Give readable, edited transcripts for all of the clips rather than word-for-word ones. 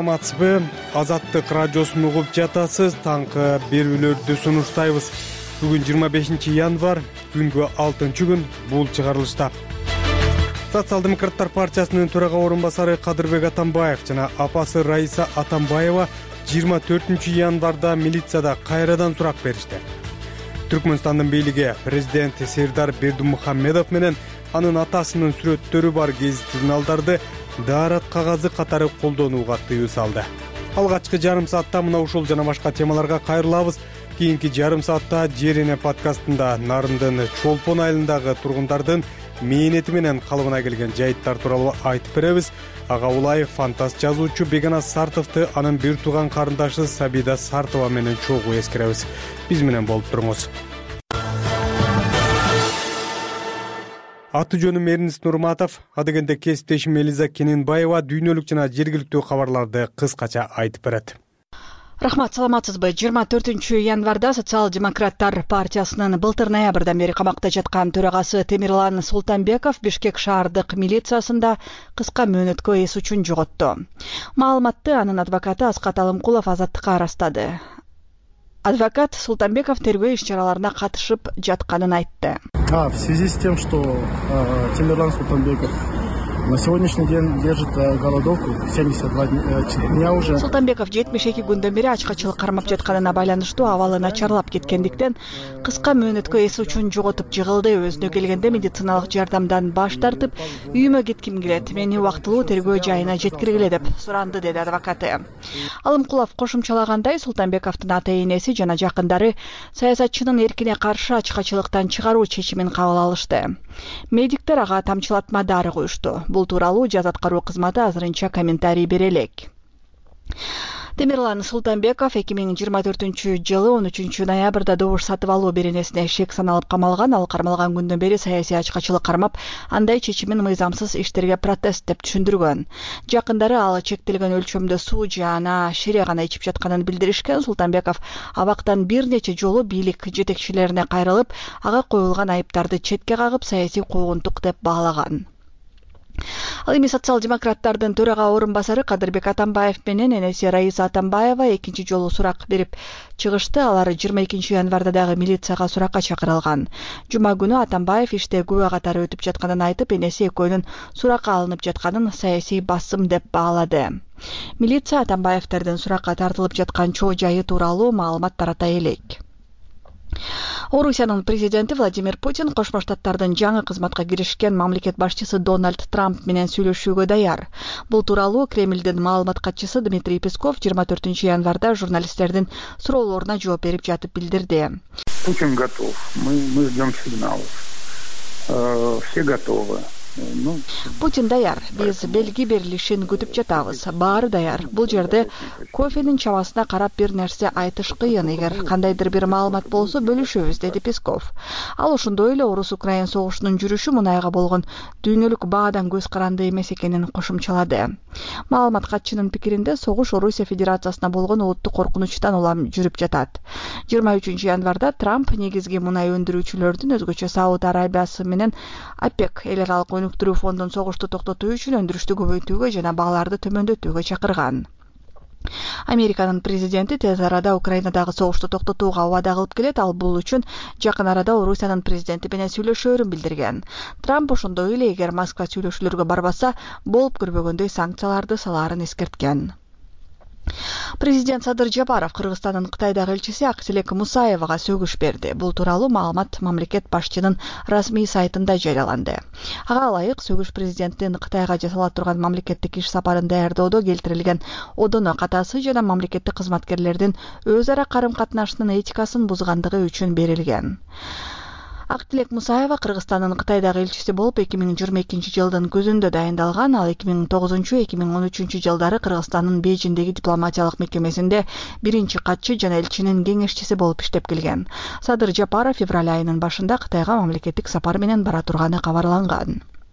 саламатсызбы? Азаттык радиосун угуп жатасыз. Таңкы берүүлөрдү сунуштайбыз. Бүгүн 25 январь, күнгө 6-күн. Бул чыгарылышта Социал-демократтар партиясынын төрага орун басары Кадырбек Атамбаев жана апасы Раиса Атамбаева 24 январда милицияда кайрадан сурак беришти. Түркмөнстандын бийлиги президент Сердар Бердимухамедов менен анын атасынын сүрөттөрү бар гезит журналдарды даарат кагазы катары колдонууга тыюу салды. Алгачкы жарым саатта мына ушул жана башка темаларга кайрылабыз. Кийинки жарым саатта Жер эне подкастында Нарындын Чолпон айылындагы тургундардын мээнети менен калыбына келген жайыттар тууралуу айтып беребиз. Ага Улаев фантаст жазуучу Бегенас Сартовду анын бир тууган карындашы Сабида Сартова менен чогуу эскеребиз. Биз менен болуп туруңуз. Аты жөнүм Эрнис Нурматов, адегенде кесиптешим Элиза Кененбаева дүйнөлүк жана жергиликтүү кабарларды кыскача айтып берет. Рахмат, саламатсызбы? 24 январда Социал-демократтар партиясынын былтыр ноябрдан бери камакта жаткан төрагасы Темирлан Султанбеков Бишкек шаардык милициясында кыска мөөнөткө эс учун жоготту. Маалыматты анын адвокаты Аскат Алымкулов Азаттыкка арастады. Адвокат Султанбеков тергөө иш-чараларына катышып жатканын айтты. В связи с тем, что Темирлан Султанбеков на сегодняшний день держит голодовку 72 дня уже. Султанбеков 72 күндөн бери ачкачылык кармап жатканына байланыштуу абалы начарлап кеткендиктен кыска мөөнөткө эс учун жоготуп жыгылды. Өзүнө келгенде медициналык жардамдан баш тартып, үйүмө кетким келет, мени убактылуу тергөө жайына жеткиргиле деп суранды, деди адвокаты. Алымкулов кошумчалагандай, Султанбековдун ата-энеси жана жакындары саясатчынын эркине каршы ачкачылыктан чыгаруу чечимин кабыл алышты. Медиктер ага тамчылатма дары коюшту. Бул тууралуу жаз аткаруу кызматы азырынча комментарий бере элек. Темирлан Султанбеков 2024-жылы 13 ноябрда добуш сатып алуу беренесине шек саналып камалган. Ал кармалган күндөн бери саясий ачкачылык кармап, андай чечимин мыйзамсыз иштерге протест деп түшүндүргөн. Жакындары ал чектелген өлчөмдө суу жана шире гана ичип жатканын билдиришкен. Султанбеков абактан бир нече жолу бийлик жетекчилерине кайрылып, ага коюлган айыптарды четке кагып, саясий куугунтук деп баалаган. Ал эми социал-демократтардын төрага орун басары Кадырбек Атамбаев менен энеси Раиса Атамбаева экинчи жолу сурак берип чыгышты. Алар 22 январда дагы милицияга суракка чакырылган. Жума күнү Атамбаев иште күбө катары өтүп жатканын айтып, энеси экөөнүн суракка алынып жатканын саясий басым деп баалады. Милиция Атамбаевтердин суракка тартылып жаткан чоо жайы тууралуу маалымат тарата элек. Орусиянын президенти Владимир Путин Кошмо Штаттардын жаңы кызматка киришкен мамлекет башчысы Дональд Трамп менен сүйлөшүүгө даяр. Бул тууралуу Кремлдин маалымат катчысы Дмитрий Песков 24 январда журналисттердин суроолоруна жооп берип жатып билдирди. Путин готов. Мы ждем сигналов. Все готовы. Путин даяр. Биз белги берилишин күтүп жатабыз. Баары даяр. Бул жерде кофенин чабасына карап бир нерсе айтыш кыйын. Эгер кандайдыр бир маалымат болсо бөлүшөбүз, деди Песков. Ал ошондой эле Орус-Украин согушунун жүрүшү мунайга болгон дүйнөлүк баадан көз каранды эмес экенин кошумчалады. Маалымат катчынын пикиринде согуш Орусия Федерациясына болгон улуттук коркунучтан улам жүрүп жатат. 23 январда Трамп негизги мунай өндүрүүчүлөрдүн, өзгөчө Сауд Арабиясы менен ОПЕК эл аралык өнүктүрүү фондун согушту токтотуу үчүн өндүрүштү көбөйтүүгө жана бааларды төмөндөтүүгө чакырган. Американын президенти тез арада Украинадагы согушту токтотууга убада кылып келет. Ал бул үчүн жакын арада Орусиянын президенти менен сүйлөшөөрүн билдирген. Трамп ошондой эле эгер Москва сүйлөшүүлөргө барбаса, болуп көрбөгөндөй санкцияларды салаарын эскерткен. Президент Садыр Жапаров Кыргызстандын Кытайдагы элчиси Актилек Мусаевага сөгүш берди. Бул тууралуу маалымат мамлекет башчынын расмий сайтында жарыяланды. Ага ылайык сөгүш президенттин Кытайга жасала турган мамлекеттик иш сапарын даярдоодо келтирилген одоно катасы жана мамлекеттик кызматкерлердин өз ара карым-катнашынын этикасын бузгандыгы үчүн берилген. Актилек Мусаева Кыргызстандын Кытайдагы элчиси болуп 2022 жылдын көзүндө дайындалган. Ал 2009-2013 жылдары Кыргызстандын Бейжиндеги дипломатиялык мекемесинде биринчи катчы жана элчинин кеңешчиси болуп иштеп келген. Садыр Жапаров февраль айынын башында Кытайга мамлекеттик сапар менен бара турганы кабарланган.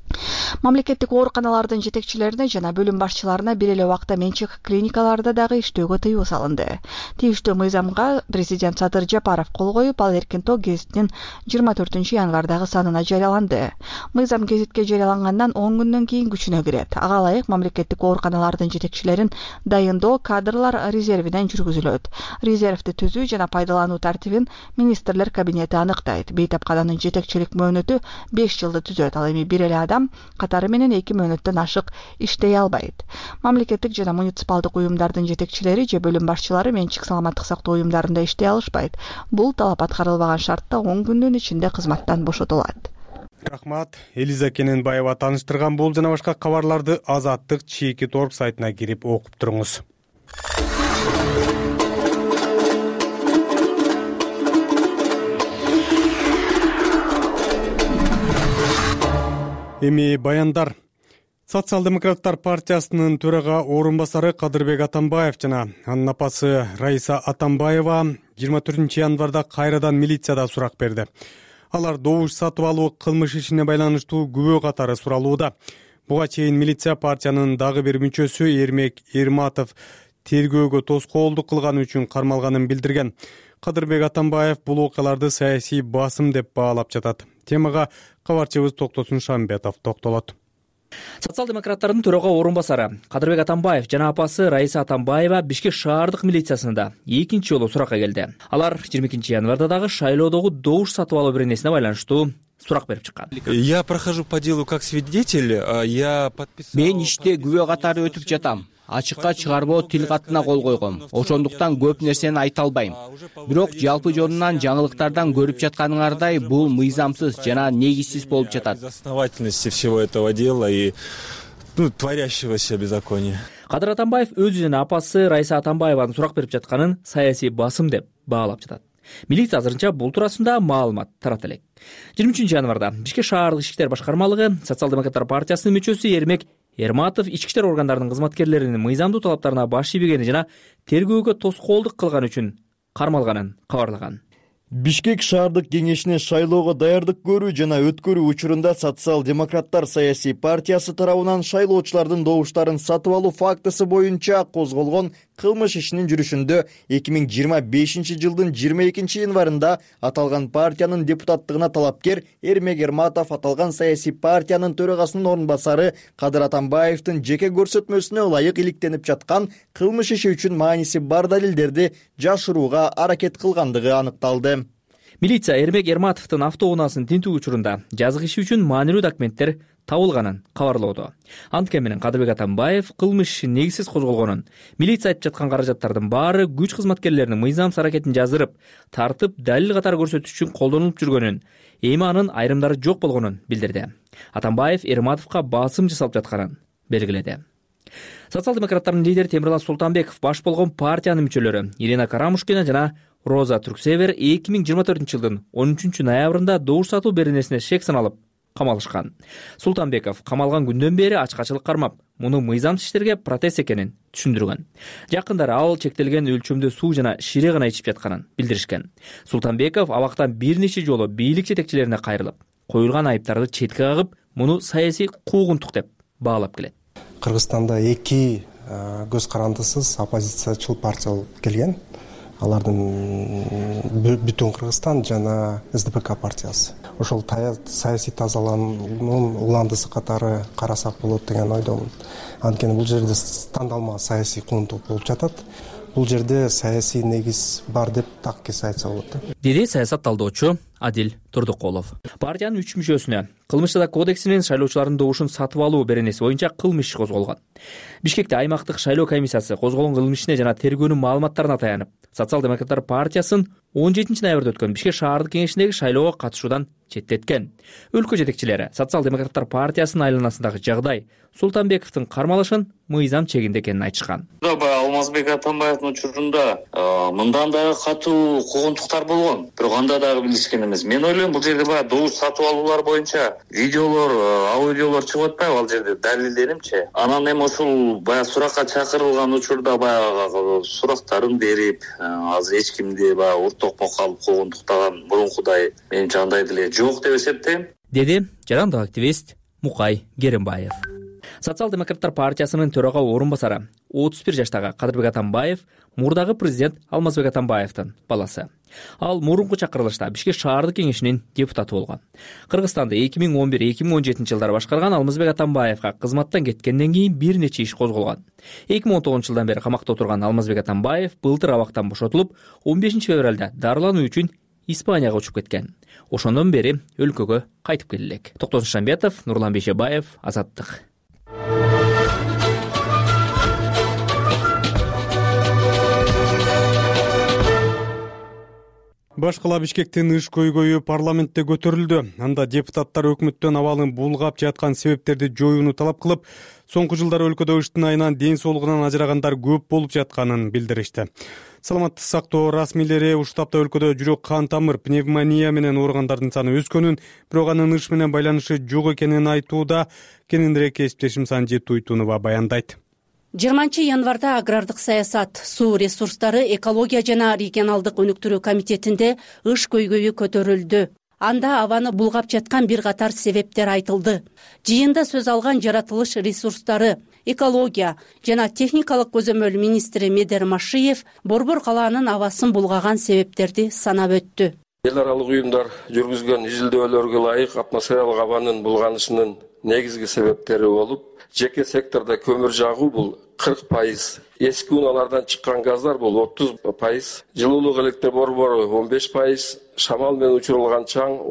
Мамлекеттик ооруканалардын жетекчилерине жана бөлүм башчыларына бир эле убакта менчик клиникаларда дагы иштөөгө тыюу салынды. Тийиштүү мыйзамга президент Садыр Жапаров кол коюп, ал Эркин Тоо гезитинин 24-январдагы санына жарыяланды. Мыйзам гезитке жарыялангандан 10 күндөн кийин күчүнө кирет. Ага ылайык мамлекеттик ооруканалардын жетекчилерин дайындоо кадрлар резервинен жүргүзүлөт. Резервди түзүү жана пайдалануу тартибин министрлер кабинети аныктайт. Бейтапкананын жетекчилик мөөнөтү 5 жылды түзөт. Ал эми бир эле адам катары менен 2 мөөнөттөн ашык иштей албайт. Мамлекеттик жана муниципалдык уюмдардын жетекчилери же бөлүм башчылары менчик саламаттык сактоо уюмдарында иштей алышпайт. Бул талап аткарылбаган шартта 10 күндүн ичинде кызматтан бошотулат. Рахмат. Элиза Кененбаева тааныштырган бул жана башка кабарларды Азаттык Чекит.org сайтына кирип окуп туруңуз. Эми баяндар. Социал-демократтар партиясынын төрага орун-басары Кадырбек Атамбаев жана анын апасы Раиса Атамбаева 24-январда кайрадан милицияда сурак берди. Алар добуш сатып алуу кылмыш ишине байланыштуу күбө катары суралууда. Буга чейин милиция партиянын дагы бир мүчөсү Эрмек Эрматов тергөөгө тоскоолдук кылганы үчүн кармалганын билдирген. Кадырбек Атамбаев бул окуяларды саясий басым деп баалап жатат. Темага кабарчыбыз Токтосун Шамбетов токтолот. Социал-демократтардын төрага орун-басары Кадырбек Атамбаев жана апасы Раиса Атамбаева Бишкек шаардык милициясында экинчи жолу суракка келди. Алар 22-январда дагы шайлоодогу добуш сатып алуу беренесине байланыштуу сурак берип чыккан. Я прохожу по делу как свидетель, я подписал. Мен иште күбө катары өтүп жатам. Ачыкка чыгарбоо тил катына кол койгом. Ошондуктан көп нерсени айта албайм. Бирок жалпы жонунан жаңылыктардан көрүп жатканыңардай бул мыйзамсыз жана негизсиз болуп жатат. Основательности всего этого дела и творящегося беззакония. Кадыр Атамбаев өзү жана апасы Раиса Атамбаеванын сурак берип жатканын саясий басым деп баалап жатат. Милиция азырынча бул туурасында маалымат тарата элек. 23-январда Бишкек шаардык ишки иштер башкармалыгы Социал-демократтар партиясынын мүчөсү Эрмек Эрматов ички иштер органдарынын кызматкерлеринин мыйзамдуу талаптарына баш ийбегени жана тергөөгө тоскоолдук кылганы үчүн кармалганын кабарлаган. Бишкек шаардык кеңешине шайлоого даярдык көрүү жана өткөрүү учурунда Социал-демократтар саясий партиясы тарабынан шайлоочулардын добуштарын сатып алуу фактысы боюнча козголгон кылмыш ишинин жүрүшүндө 2025-жылдын 22-январында аталган партиянын депутаттыгына талапкер Эрмек Эрматов аталган саясий партиянын төрагасынын орун-басары Кадыр Атамбаевдин жеке көрсөтмөсүнө ылайык иликтенип жаткан кылмыш иши үчүн мааниси бар далилдерди жашырууга аракет кылгандыгы аныкталды. Милиция Эрмек Эрматовдун автоунаасын тинтүү учурунда жазык иши үчүн маанилүү документтер табылганын кабарлоодо. Анткени менен Кадырбек Атамбаев кылмыш иши негизсиз козголгонун, милиция айтып жаткан каражаттардын баары күч кызматкерлеринин мыйзамсыз аракетин жаздырып, тартып, далил катары көрсөтүш үчүн колдонулуп жүргөнүн, эми анын айрымдары жок болгонун билдирди. Атамбаев Эрматовго басым жасалып жатканын белгиледи. Социал-демократтардын лидери Темирлан Султанбеков баш болгон партиянын мүчөлөрү Ирина Карамушкина жана Роза Түрксевер 2024-жылдын 13-ноябрында добуш сатуу беренесине шек саналып камалышкан. Султанбеков камалган күндөн бери ачкачылык кармап, муну мыйзамсыз иштерге протест экенин түшүндүргөн. Жакындары ал чектелген өлчөмдө суу жана шире гана ичип жатканын билдиришкен. Султанбеков абактан бир нече жолу бийлик жетекчилерине кайрылып, коюлган айыптарды четке кагып, муну саясий куугунтук деп баалап келет. Кыргызстанда эки көз карандысыз оппозициячыл партия болуп келген. Алардын Бүтүн Кыргызстан жана СДПК партиясы. Ошол саясий тазалануунун уландысы катары карасак болот деген ойдомун. Анткени бул жерде тандалма саясий куугунтук болуп жатат. Бул жерде саясий негиз бар деп так кесе айтса болот. Деди саясат талдоочу Адил Турдукулов. Партиянын 3 мүчөсүнө кылмыш жаза кодексинин шайлоочулардын добушун сатып алуу беренеси боюнча кылмыш иши козголгон. Бишкекте аймактык шайлоо комиссиясы козголгон кылмыш ишине жана тергөөнүн маалыматтарына таянып, Социал-демократтар партиясын 17-ноябрда өткөн Бишкек шаардык кеңешиндеги шайлоого катышуудан четтеткен. Өлкө жетекчилери Социал-демократтар партиясынын айланасындагы жагдай Султанбековдун кармалышын мыйзам чегинде экенин айтышкан. Алмазбек Атамбаевдин учурунда мындан дагы катуу куугунтуктар болгон. Бирок анда дагы билишкен эмес. Мен ойлойм, бул жерде баягы добуш сатып алуулар боюнча видеолор, аудиолор чыгып атпайбы ал жерде далилдеримчи. Анан эми ошол баягы суракка чакырылган учурда баягы сурактарын берип, азыр эч кимди баягы уртокмо калып куугунтуктаган мурункудай менимче андай деле жок деп эсептейм. Деди жарандык активист Мукай Керимбаев. Социал-демократтар партиясынын төрага орун басары 31 жаштагы Кадырбек Атамбаев мурдагы президент Алмазбек Атамбаевдин баласы. Ал мурунку чакырылышта Бишкек шаардык кеңешинин депутаты болгон. Кыргызстанды 2011-2017 жылдары башкарган Алмазбек Атамбаевга кызматтан кеткенден кийин бир нече иш козголгон. 2019 жылдан бери камакта отурган Алмазбек Атамбаев былтыр абактан бошотулуп, 15 февралда дарылануу үчүн Испанияга учуп кеткен. Ошондон бери өлкөгө кайтып келе элек. Токтосун Шамбетов, Нурлан Бейшебаев, Азаттык. Башкала Бишкектин ыш көйгөйү парламентте көтөрүлдү. Анда депутаттар өкмөттөн абалын булгап жаткан себептерди жоюуну талап кылып, соңку жылдары өлкөдө ыштын айынан ден соолугунан ажырагандар көп болуп жатканын билдиришти. Саламаттык сактоо расмийлери ушул тапта өлкөдө жүрөк кан тамыр, пневмония менен ооругандардын саны өскөнүн, бирок анын ыш менен байланышы жок экенин айтууда. Кененирээк кесиптешим Санжи Туйтунова баяндайт. 20 январда агрардык саясат, суу ресурстары, экология жана регионалдык өнүктүрүү комитетинде ыш көйгөйү көтөрүлдү. Анда абаны булгап жаткан бир катар себептер айтылды. Жыйында сөз алган жаратылыш ресурстары, экология жана техникалык көзөмөл министри Медер Машиев Борбор калаанын абасын булгаган себептерди санап өттү. Эл аралык уюмдар жүргүзгөн изилдөөлөргө ылайык атмосфералык абанын булганышынын негизги себептери болуп, жеке секторда көмүр жагуу бул 40%, эски унаалардан чыккан газдар бул 30%, жылуулук электр борбору 15%, шамал менен учурулган чаң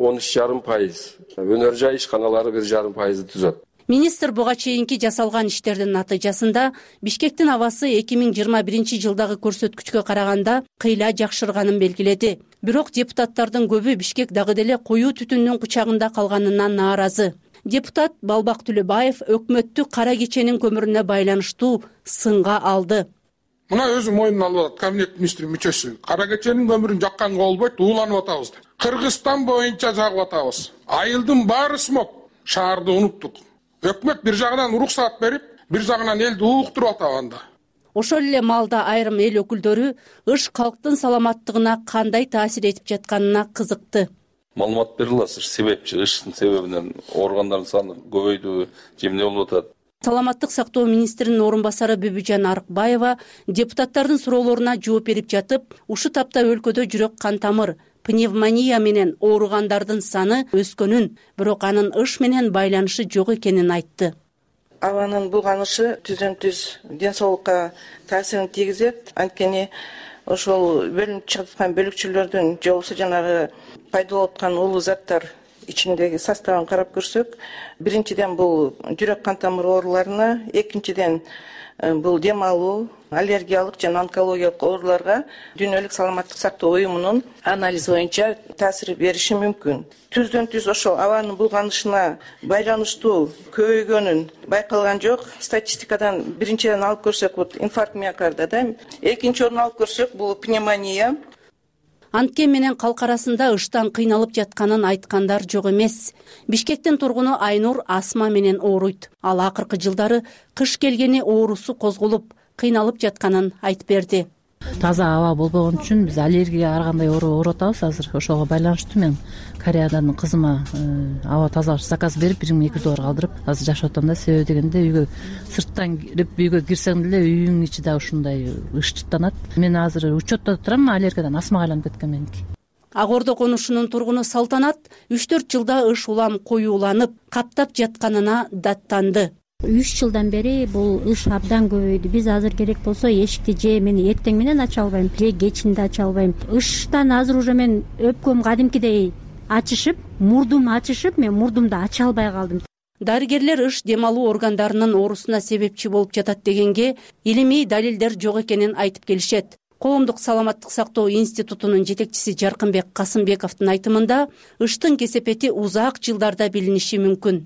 13,5%, өнөр жай ишканалары 1,5% түзөт. Министр буга чейинки жасалган иштердин натыйжасында Бишкектин абасы 2021 жылдагы көрсөткүчкө караганда кыйла жакшырганын белгиледи. Бирок депутаттардын көбү Бишкек дагы деле коюу түтүндүн кучагында калганынан нааразы. Депутат Балбак Түлөбаев өкмөттү кара кеченин көмүрүнө байланыштуу сынга алды. Мына өзү мойнуна алып атат кабинет министри мүчөсү. Кара кеченин көмүрүн жакканга болбойт, ууланып атабыз. Кыргызстан боюнча жагып атабыз. Айылдын баары смог. Шаарды унуттук. Өкмөт бир жагынан уруксаат берип, бир жагынан элди ууктуруп атат анда. Ошол эле маалда айрым эл өкүлдөрү ыш калктын саламаттыгына кандай таасир этип жатканына кызыкты. Маалымат бере аласыз, себепчи ыштын себебинен ооругандардын саны көбөйдү, эмне болуп атат? Саламаттык сактоо министринин орун басары Бүбүжан Арыкбаева депутаттардын суроолоруна жооп берип жатып, ушул тапта өлкөдө жүрөк кан тамыр, пневмония менен ооругандардын саны өскөнүн, бирок анын ыш менен байланышы жок экенин айтты. Абанын булганышы түздөн-түз ден соолукка таасирин тийгизет. Анткени ошол бөлүнүп чыгып аткан бөлүкчөлөрдүн же болбосо жанагы пайда болуп аткан улуу заттар ичиндеги составын карап көрсөк, биринчиден бул жүрөк кан тамыр ооруларына, экинчиден бул дем алуу, аллергиялык жана онкологиялык ооруларга Дүйнөлүк саламаттык сактоо уюмунун анализи боюнча таасир бериши мүмкүн. Түздөн-түз ошол абанын булганышына байланыштуу көбөйгөнүн байкалган жок. Статистикадан биринчиден алып көрсөк, бул инфаркт миокарда да, экинчи орун алып көрсөк, бул пневмония. Анткен менен калк арасында ыштан кыйналып жатканын айткандар жок эмес. Бишкектин тургуну Айнур астма менен ооруйт. Ал акыркы жылдары кыш келгени оорусу козголуп, кыйналып жатканын айтып берди. Таза аба болбогон үчүн биз аллергия ар кандай ооруп атабыз азыр. Ошого байланыштуу мен Кореядан кызыма аба тазалагыч заказ берип 1200 доллар калдырып азыр жашап атам да. Себеби дегенде үйгө сырттан кирип үйгө кирсең деле үйүңдүн ичи да ушундай ышчыттанат. Мен азыр учетто турам, аллергиядан астмага айланып кеткен меники. Ак Ордо конушунун тургуну Салтанат 3-4 жылда ыш улам коюуланып, каптап жатканына даттанды. 3 жылдан бери бул ыш абдан көбөйдү. Биз азыр керек болсо эшикти же мен эртең менен ача албайм, же кечинде ача албайм. Ыштан азыр уже мен өпкөм кадимкидей ачышып, мурдум ачышып, мен мурдумду ача албай калдым. Дарыгерлер ыш дем алуу органдарынын оорусуна себепчи болуп жатат дегенге илимий далилдер жок экенин айтып келишет. Коомдук саламаттык сактоо институтунун жетекчиси Жаркынбек Касымбековдун айтымында ыштын кесепети узак жылдарда билиниши мүмкүн.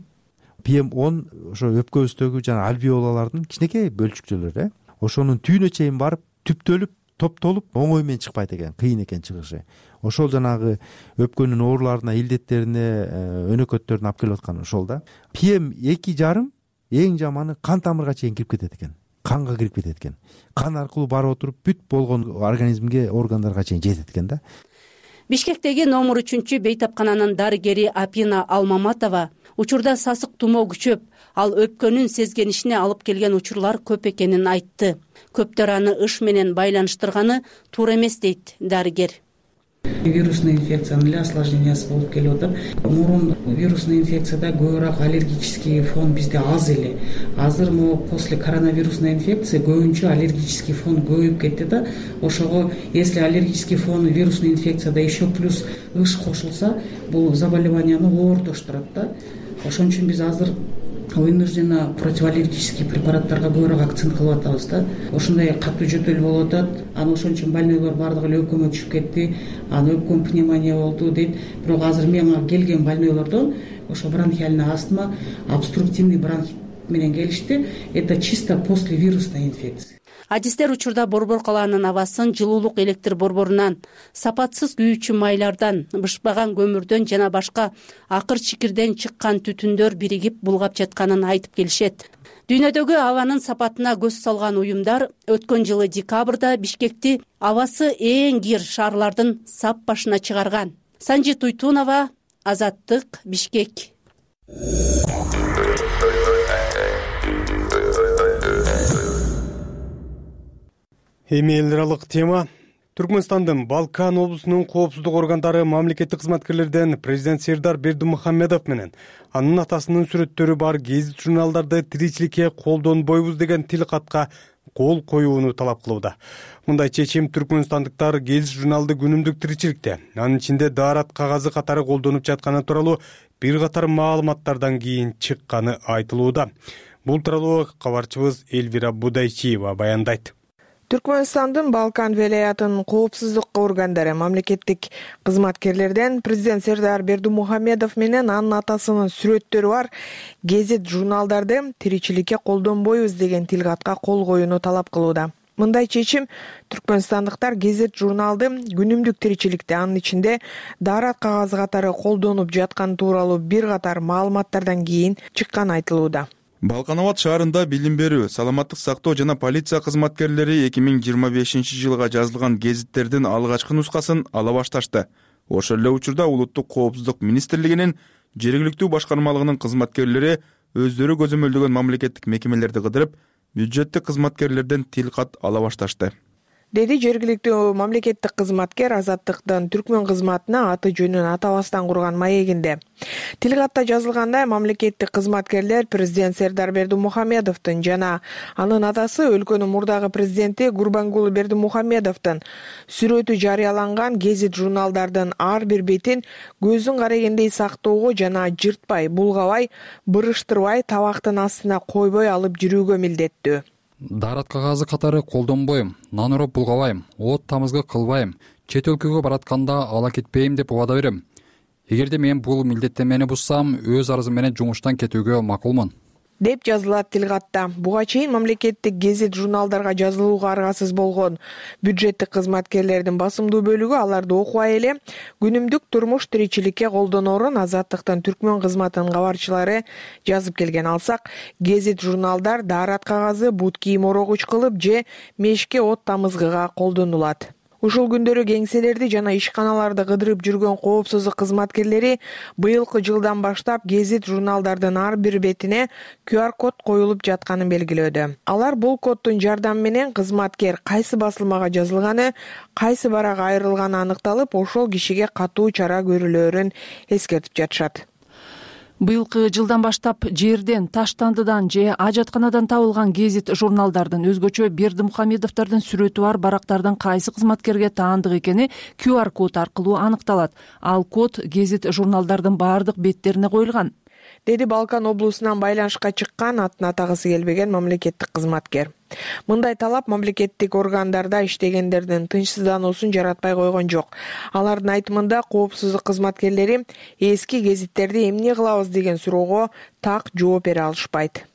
PM10 ошо өпкөбүздөгү жана альвеолалардын кичинекей бөлчүкчөлөрү, ошонун түйүнө чейин барып, түптөлүп, топтолуп, оңой менен чыкпайт экен, кыйын экен чыгышы. Ошол жанагы өпкөнүн ооруларына, илдеттерине, өнөкөттөрүнө алып келип аткан ошол да. PM2,5 эң жаманы кан тамырга чейин кирип кетет экен. Канга кирип кетет экен. Кан аркылуу барып отуруп бүт болгон организмге, органдарга чейин жетет экен да. Бишкектеги номер 3 бейтапкананын дарыгери Апина Алмаматова учурда сасык тумоо күчөп, ал өпкөнүн сезгенишине алып келген учурлар көп экенин айтты. Көптөр аны ыш менен байланыштырганы туура эмес дейт дарыгер. Вирусный инфекциянын эле осложнениясы болуп келип атат. Мурун вирусный инфекцияда көбүрөөк аллергический фон бизде аз эле. Азыр после коронавирусной инфекции көбүнчө аллергический фон көбөйүп кетти да. Ошого если аллергический фон вирусный инфекцияда еще плюс ыш кошулса, бул заболеванияны оорутуштурат да. Ошон үчүн биз азыр вынужденно противоаллергический препараттарга көбүрөөк акцент кылып атабыз да. Ошондой катуу жөтөл болуп атат. Анан ошон үчүн больнойлор бардыгы эле өпкөмө түшүп кетти. Анан өпкөм пневмония болду дейт. Бирок азыр мага келген больнойлордон ошо бронхиальная астма, обструктивный бронхит менен келишти. Это чисто после вирусной инфекции. Адистер учурда Борбор калаанын абасын жылуулук электр борборунан, сапатсыз күйүүчү майлардан, бышпаган көмүрдөн жана башка акыр чикирден чыккан түтүндөр биригип булгап жатканын айтып келишет. Дүйнөдөгү абанын сапатына көз салган уюмдар өткөн жылы декабрда Бишкекти абасы эң кир шаарлардын сап башына чыгарган. Санжит Уйтунова, Азаттык, Бишкек. Эми эл аралык тема. Түркмөнстандын Балкан облусунун коопсуздук органдары мамлекеттик кызматкерлерден президент Сердар Бердимухамедов менен анын атасынын сүрөттөрү бар гезит журналдарды тиричиликке колдонбойбуз деген тил катка кол коюуну талап кылууда. Мындай чечим түркмөнстандыктар гезит журналды күнүмдүк тиричиликте, анын ичинде daarat кагазы катары колдонуп жатканы тууралуу бир катар маалыматтардан кийин чыкканы айтылууда. Бул тууралуу кабарчыбыз Элвира Будайчиева баяндайт. Түркмөнстандын Балкан велаятынын коопсуздук органдары мамлекеттик кызматкерлерден президент Сердар Бердимухамедов менен анын атасынын сүрөттөрү бар гезит журналдарды тиричиликке колдонбойбуз деген тилкатка кол коюуну талап кылууда. Мындай чечим түркмөнстандыктар гезит журналды күнүмдүк тиричиликте, анын ичинде daarat кагазы катары колдонуп жатканы тууралуу бир катар маалыматтардан кийин чыкканы айтылууда. Балкан Абад шаарында билим берүү, саламаттык сактоо жана полиция кызматкерлери 2025-жылга жазылган гезиттердин алгачкы нускасын ала башташты. Ошол эле учурда Улуттук коопсуздук министрлигинин жергиликтүү башкармалыгынын кызматкерлери өздөрү көзөмөлдөгөн мамлекеттик мекемелерди кыдырып, бюджеттик кызматкерлерден тил кат ала башташты. Деди жергиликтүү мамлекеттик кызматкер Азаттыктын түркмөн кызматына аты жөнүн атабастан курган маегинде. Тилкатта жазылгандай, мамлекеттик кызматкерлер президент Сердар Бердимухамедовдун жана анын атасы өлкөнүн мурдагы президенти Гурбангулы Бердимухамедовдун сүрөтү жарыяланган гезит журналдардын ар бир бетин көздүн карегендей сактоого жана жыртпай, булгабай, бырыштырбай, табактын астына койбой алып жүрүүгө милдеттүү. Daarat кагазы катары колдонбойм, нан уруп булгабайм, от тамызгы кылбайм, чет өлкөгө баратканда ала кетпейм деп убада берем. Эгерде мен бул милдеттенмени бузсам, өз арызым менен жумуштан кетүүгө макулмун деп жазылат тилкатта. Буга чейин мамлекеттик гезит журналдарга жазылууга аргасыз болгон бюджеттик кызматкерлердин басымдуу бөлүгү аларды окубай эле күнүмдүк турмуш тиричиликке колдоноорун Азаттыктын түркмөн кызматынын кабарчылары жазып келген. Алсак, гезит журналдар daarat кагазы, бут кийим орогуч кылып же мешке от тамызгыга колдонулат. Ушул күндөрү кеңселерди жана ишканаларды кыдырып жүргөн коопсуздук кызматкерлери быйылкы жылдан баштап гезит журналдардын ар бир бетине QR код коюлуп жатканын белгилөөдө. Алар бул коддун жардамы менен кызматкер кайсы басылмага жазылганы, кайсы барага айрылганы аныкталып, ошол кишиге катуу чара көрүлөөрүн эскертип жатышат. Быйылкы жылдан баштап жерден, таштандыдан же ажатканадан табылган гезит журналдардын өзгөчө Бердимухамедовдордун сүрөтү бар барактардын кайсы кызматкерге таандык экени QR код аркылуу аныкталат. Ал код гезит журналдардын бардык беттерине коюлган, деди Балкан облусунан байланышка чыккан атын атагысы келбеген мамлекеттик кызматкер. Мындай талап мамлекеттик органдарда иштегендердин тынчсыздануусун жаратпай койгон жок. Алардын айтымында коопсуздук кызматкерлери эски гезиттерди эмне кылабыз деген суроого так жооп бере алышпайт.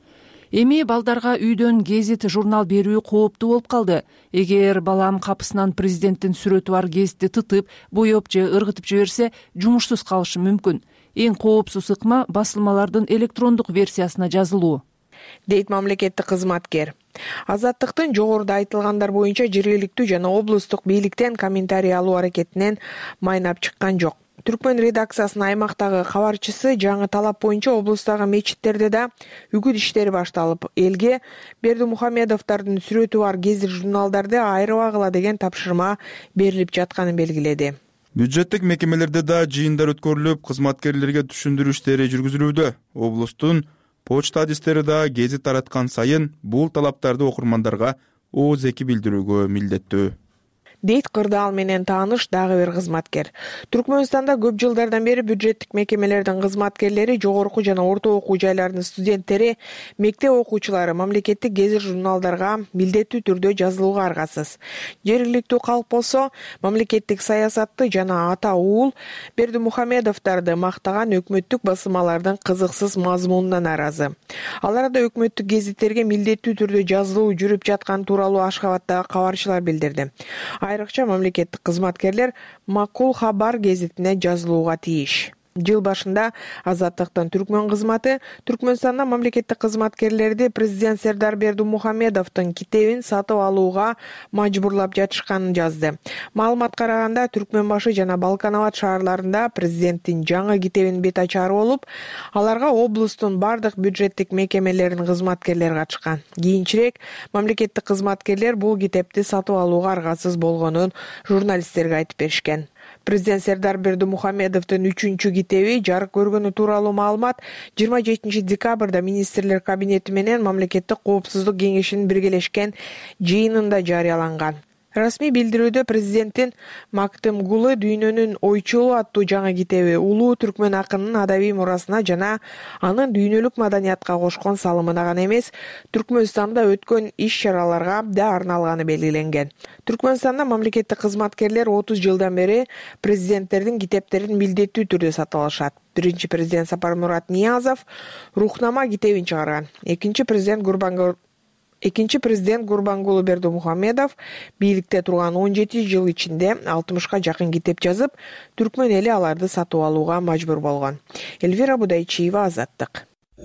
Эми балдарга үйдөн гезит журнал берүү кооптуу болуп калды. Эгер балам капысынан президенттин сүрөтү бар гезитти тытып, боеп же ыргытып жиберсе, жумушсуз калышы мүмкүн. Эң коопсуз ыкма басылмалардын электрондук версиясына жазылуу, дейт мамлекеттик кызматкер. Азаттыктын жогоруда айтылгандар боюнча жергиликтүү жана облустук бийликтен комментарий алуу аракетинен майнап чыккан жок. Түркмөн редакциясынын аймактагы кабарчысы жаңы талап боюнча облустагы мечиттерде да үгүт иштери башталып, элге Бердимухамедовдордун сүрөтү бар гезит журналдарды айырбагыла деген тапшырма берилип жатканын белгиледи. Бюджеттик мекемелерде да жыйындар өткөрүлүп, кызматкерлерге түшүндүрүү иштери жүргүзүлүүдө. Облустун почта адистери да гезит тараткан сайын бул талаптарды окурмандарга ооз эки билдирүүгө милдеттүү, дейт Кырдаал менен тааныш дагы бир кызматкер. Түркмөнстанда көп жылдардан бери бюджеттик мекемелердин кызматкерлери, жогорку жана орто окуу жайларынын студенттери, мектеп окуучулары мамлекеттик гезит журналдарга милдеттүү түрдө жазылууга аргасыз. Жергиликтүү калк болсо, мамлекеттик саясатты жана ата уул Бердимухамедовдорду мактаган өкмөттүк басылмалардын кызыксыз мазмунунан нааразы. Алар да өкмөттүк гезиттерге милдеттүү түрдө жазылуу жүрүп жаткан тууралуу Ашхабадтагы кабарчылар билдирди. Айрыкча мамлекеттик кызматкерлер Макул Хабар гезитине жазылууга тийиш. Жыл башында Азаттыктын Түркмөн кызматы Түркмөнстанда мамлекеттик кызматкерлерди президент Сердар Бердимухамедовдун китебин сатып алууга мажбурлап жатышканын жазды. Маалыматка караганда Түркмөнбашы жана Балканабад шаарларында президенттин жаңы китебинин бет ачары болуп, аларга облустун бардык бюджеттик мекемелеринин кызматкерлери катышкан. Кийинчерээк мамлекеттик кызматкерлер бул китепти сатып алууга аргасыз болгонун журналисттерге айтып беришкен. Президент Сердар Бердимухамедовдун 3-чү китеби жарык көргөнү тууралуу маалымат 27 декабрда министрлер кабинети менен мамлекеттик коопсуздук кеңешинин биргелешкен жыйынында жарыяланган. Расмий билдирүүдө президенттин Мактым Гулы дүйнөнүн ойчулу аттуу жаңы китеби улуу түркмөн акынынын адабий мурасына жана анын дүйнөлүк маданиятка кошкон салымына гана эмес, Түркмөнстанда өткөн иш-чараларга да арналганы белгиленген. Түркмөнстанда мамлекеттик кызматкерлер 30 жылдан бери президенттердин китептерин милдеттүү түрдө сатып алышат. Биринчи президент Сапармурат Ниязов Рухнама китебин чыгарган. Экинчи президент Гурбангулы Бердимухамедов бийликте турган 17 жыл ичинде 60га жакын китеп жазып, түркмөн эли аларды сатып алууга мажбур болгон. Эльвира Будайчиева, Азаттык.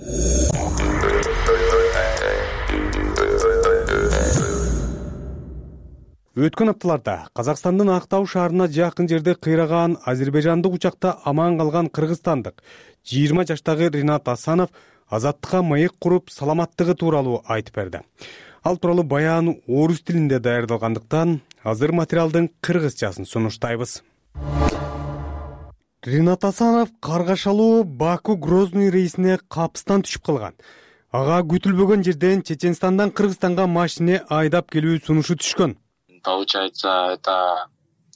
Өткөн апталарда Казакстандын Актау шаарына жакын жерде кыйраган азербайжандык учакта аман калган кыргызстандык 20 жаштагы Ринат Асанов Азаттыкка маек куруп, саламаттыгы тууралуу айтып берди. Ал тууралуу баян орус тилинде даярдалгандыктан азыр материалдын кыргызчасын сунуштайбыз. Ринат Асанов Каргашалуу Баку Грозный рейсине капыстан түшүп калган. Ага күтүлбөгөн жерден Чеченстандан Кыргызстанга машине айдап келүү сунушу түшкөн. Получается, это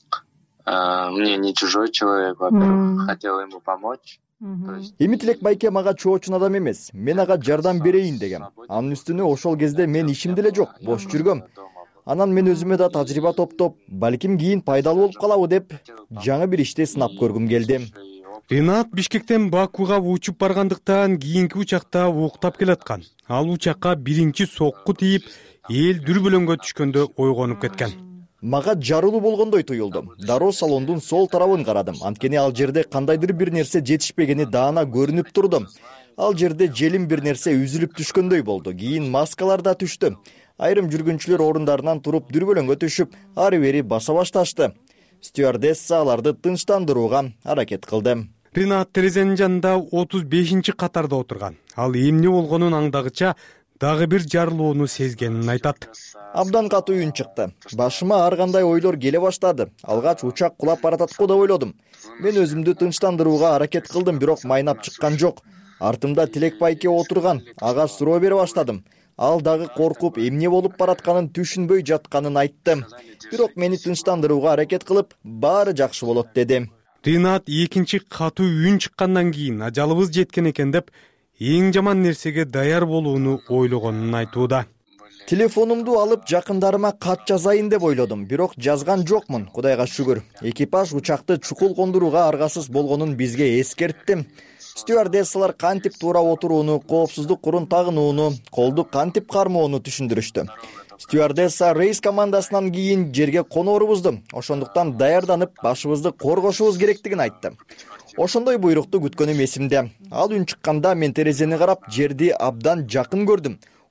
мне не чужой человек, во-первых, хотел ему помочь. Эми Тилек байке мага чоочун адам эмес, мен ага жардам берейин дегем. Анын үстүнө ошол кезде мен ишим деле жок, бош жүргөм. Анан мен өзүмө да тажрыйба топтоп, балким кийин пайдалуу болуп калабы деп, жаңы бир ишти сынап көргүм келди. Ринат Бишкектен Бакуга учуп баргандыктан кийинки учакта уктап келаткан. Ал учакка биринчи сокку тийип, эл дүрбөлөңгө түшкөндө ойгонуп кеткен. Мага жарылуу болгондой туюлду. Дароо салондун сол тарабын карадым. Анткени ал жерде кандайдыр бир нерсе жетишпегени даана көрүнүп турду. Ал жерде желим бир нерсе үзүлүп түшкөндөй болду. Кийин маскалар да түштү. Айрым жүргүнчүлөр орундарынан туруп дүрбөлөңгө түшүп, ары бери баса башташты. Стюардесса аларды тынчтандырууга аракет кылды. Ринат терезенин жанында 35-чи катарда отурган. Ал эмне болгонун аңдагыча дагы бир жарылууну сезгенин айтат. Абдан катуу үн чыкты. Башыма ар кандай ойлор келе баштады. Алгач учак кулап баратат го деп ойлодум. Мен өзүмдү тынчтандырууга аракет кылдым, бирок майнап чыккан жок. Артымда Тилек байке отурган. Ага суроо бере баштадым. Ал дагы коркуп, эмне болуп баратканын түшүнбөй жатканын айтты. Бирок мени тынчтандырууга аракет кылып, баары жакшы болот деди. Ринат экинчи катуу үн чыккандан кийин ажалыбыз жеткен экен деп, эң жаман нерсеге даяр болууну ойлогонун айтууда. Телефонумду алып жакындарыма кат жазайын деп ойлодум, бирок жазган жокмун, Кудайга шүгүр. Экипаж учакты чукул кондурууга аргасыз болгонун бизге эскертти. Стюардессалар кантип туура отурууну, коопсуздук курун тагынууну, колду кантип кармоону түшүндүрүштү. Стюардесса рейс командасынан кийин жерге конорубузду, ошондуктан даярданып, башыбызды коргошубуз керектигин айтты. Ошондой буйрукту күткөнүм эсимде. Ал үн чыкканда мен терезени карап, жерди абдан жакын көрдүм.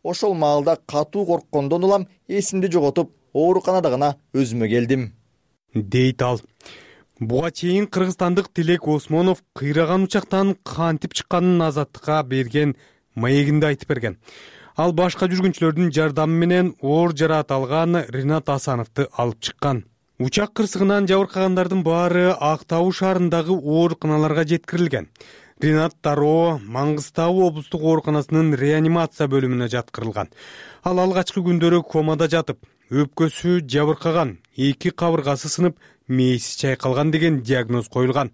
ошол маалда катуу корккондон улам эсимди жоготуп ооруканада гана өзүмө келдим, дейт ал. Буга чейин кыргызстандык Тилек Осмонов кыйраган учактан кантип чыкканын Азаттыкка берген маегинде айтып берген. Ал башка жүргүнчүлөрдүн жардамы менен оор жараат алган Ринат Асановду алып чыккан. Учак кырсыгынан жабыркагандардын баары Ак Тау шаарындагы ооруканаларга жеткирилген. Ринат дароо Маңгыстау облустук ооруканасынын реанимация бөлүмүнө жаткырылган. Ал алгачкы күндөрү комада жатып, өпкөсү жабыркаган, 2 кабыргасы сынып, мээси чайкалган деген диагноз коюлган.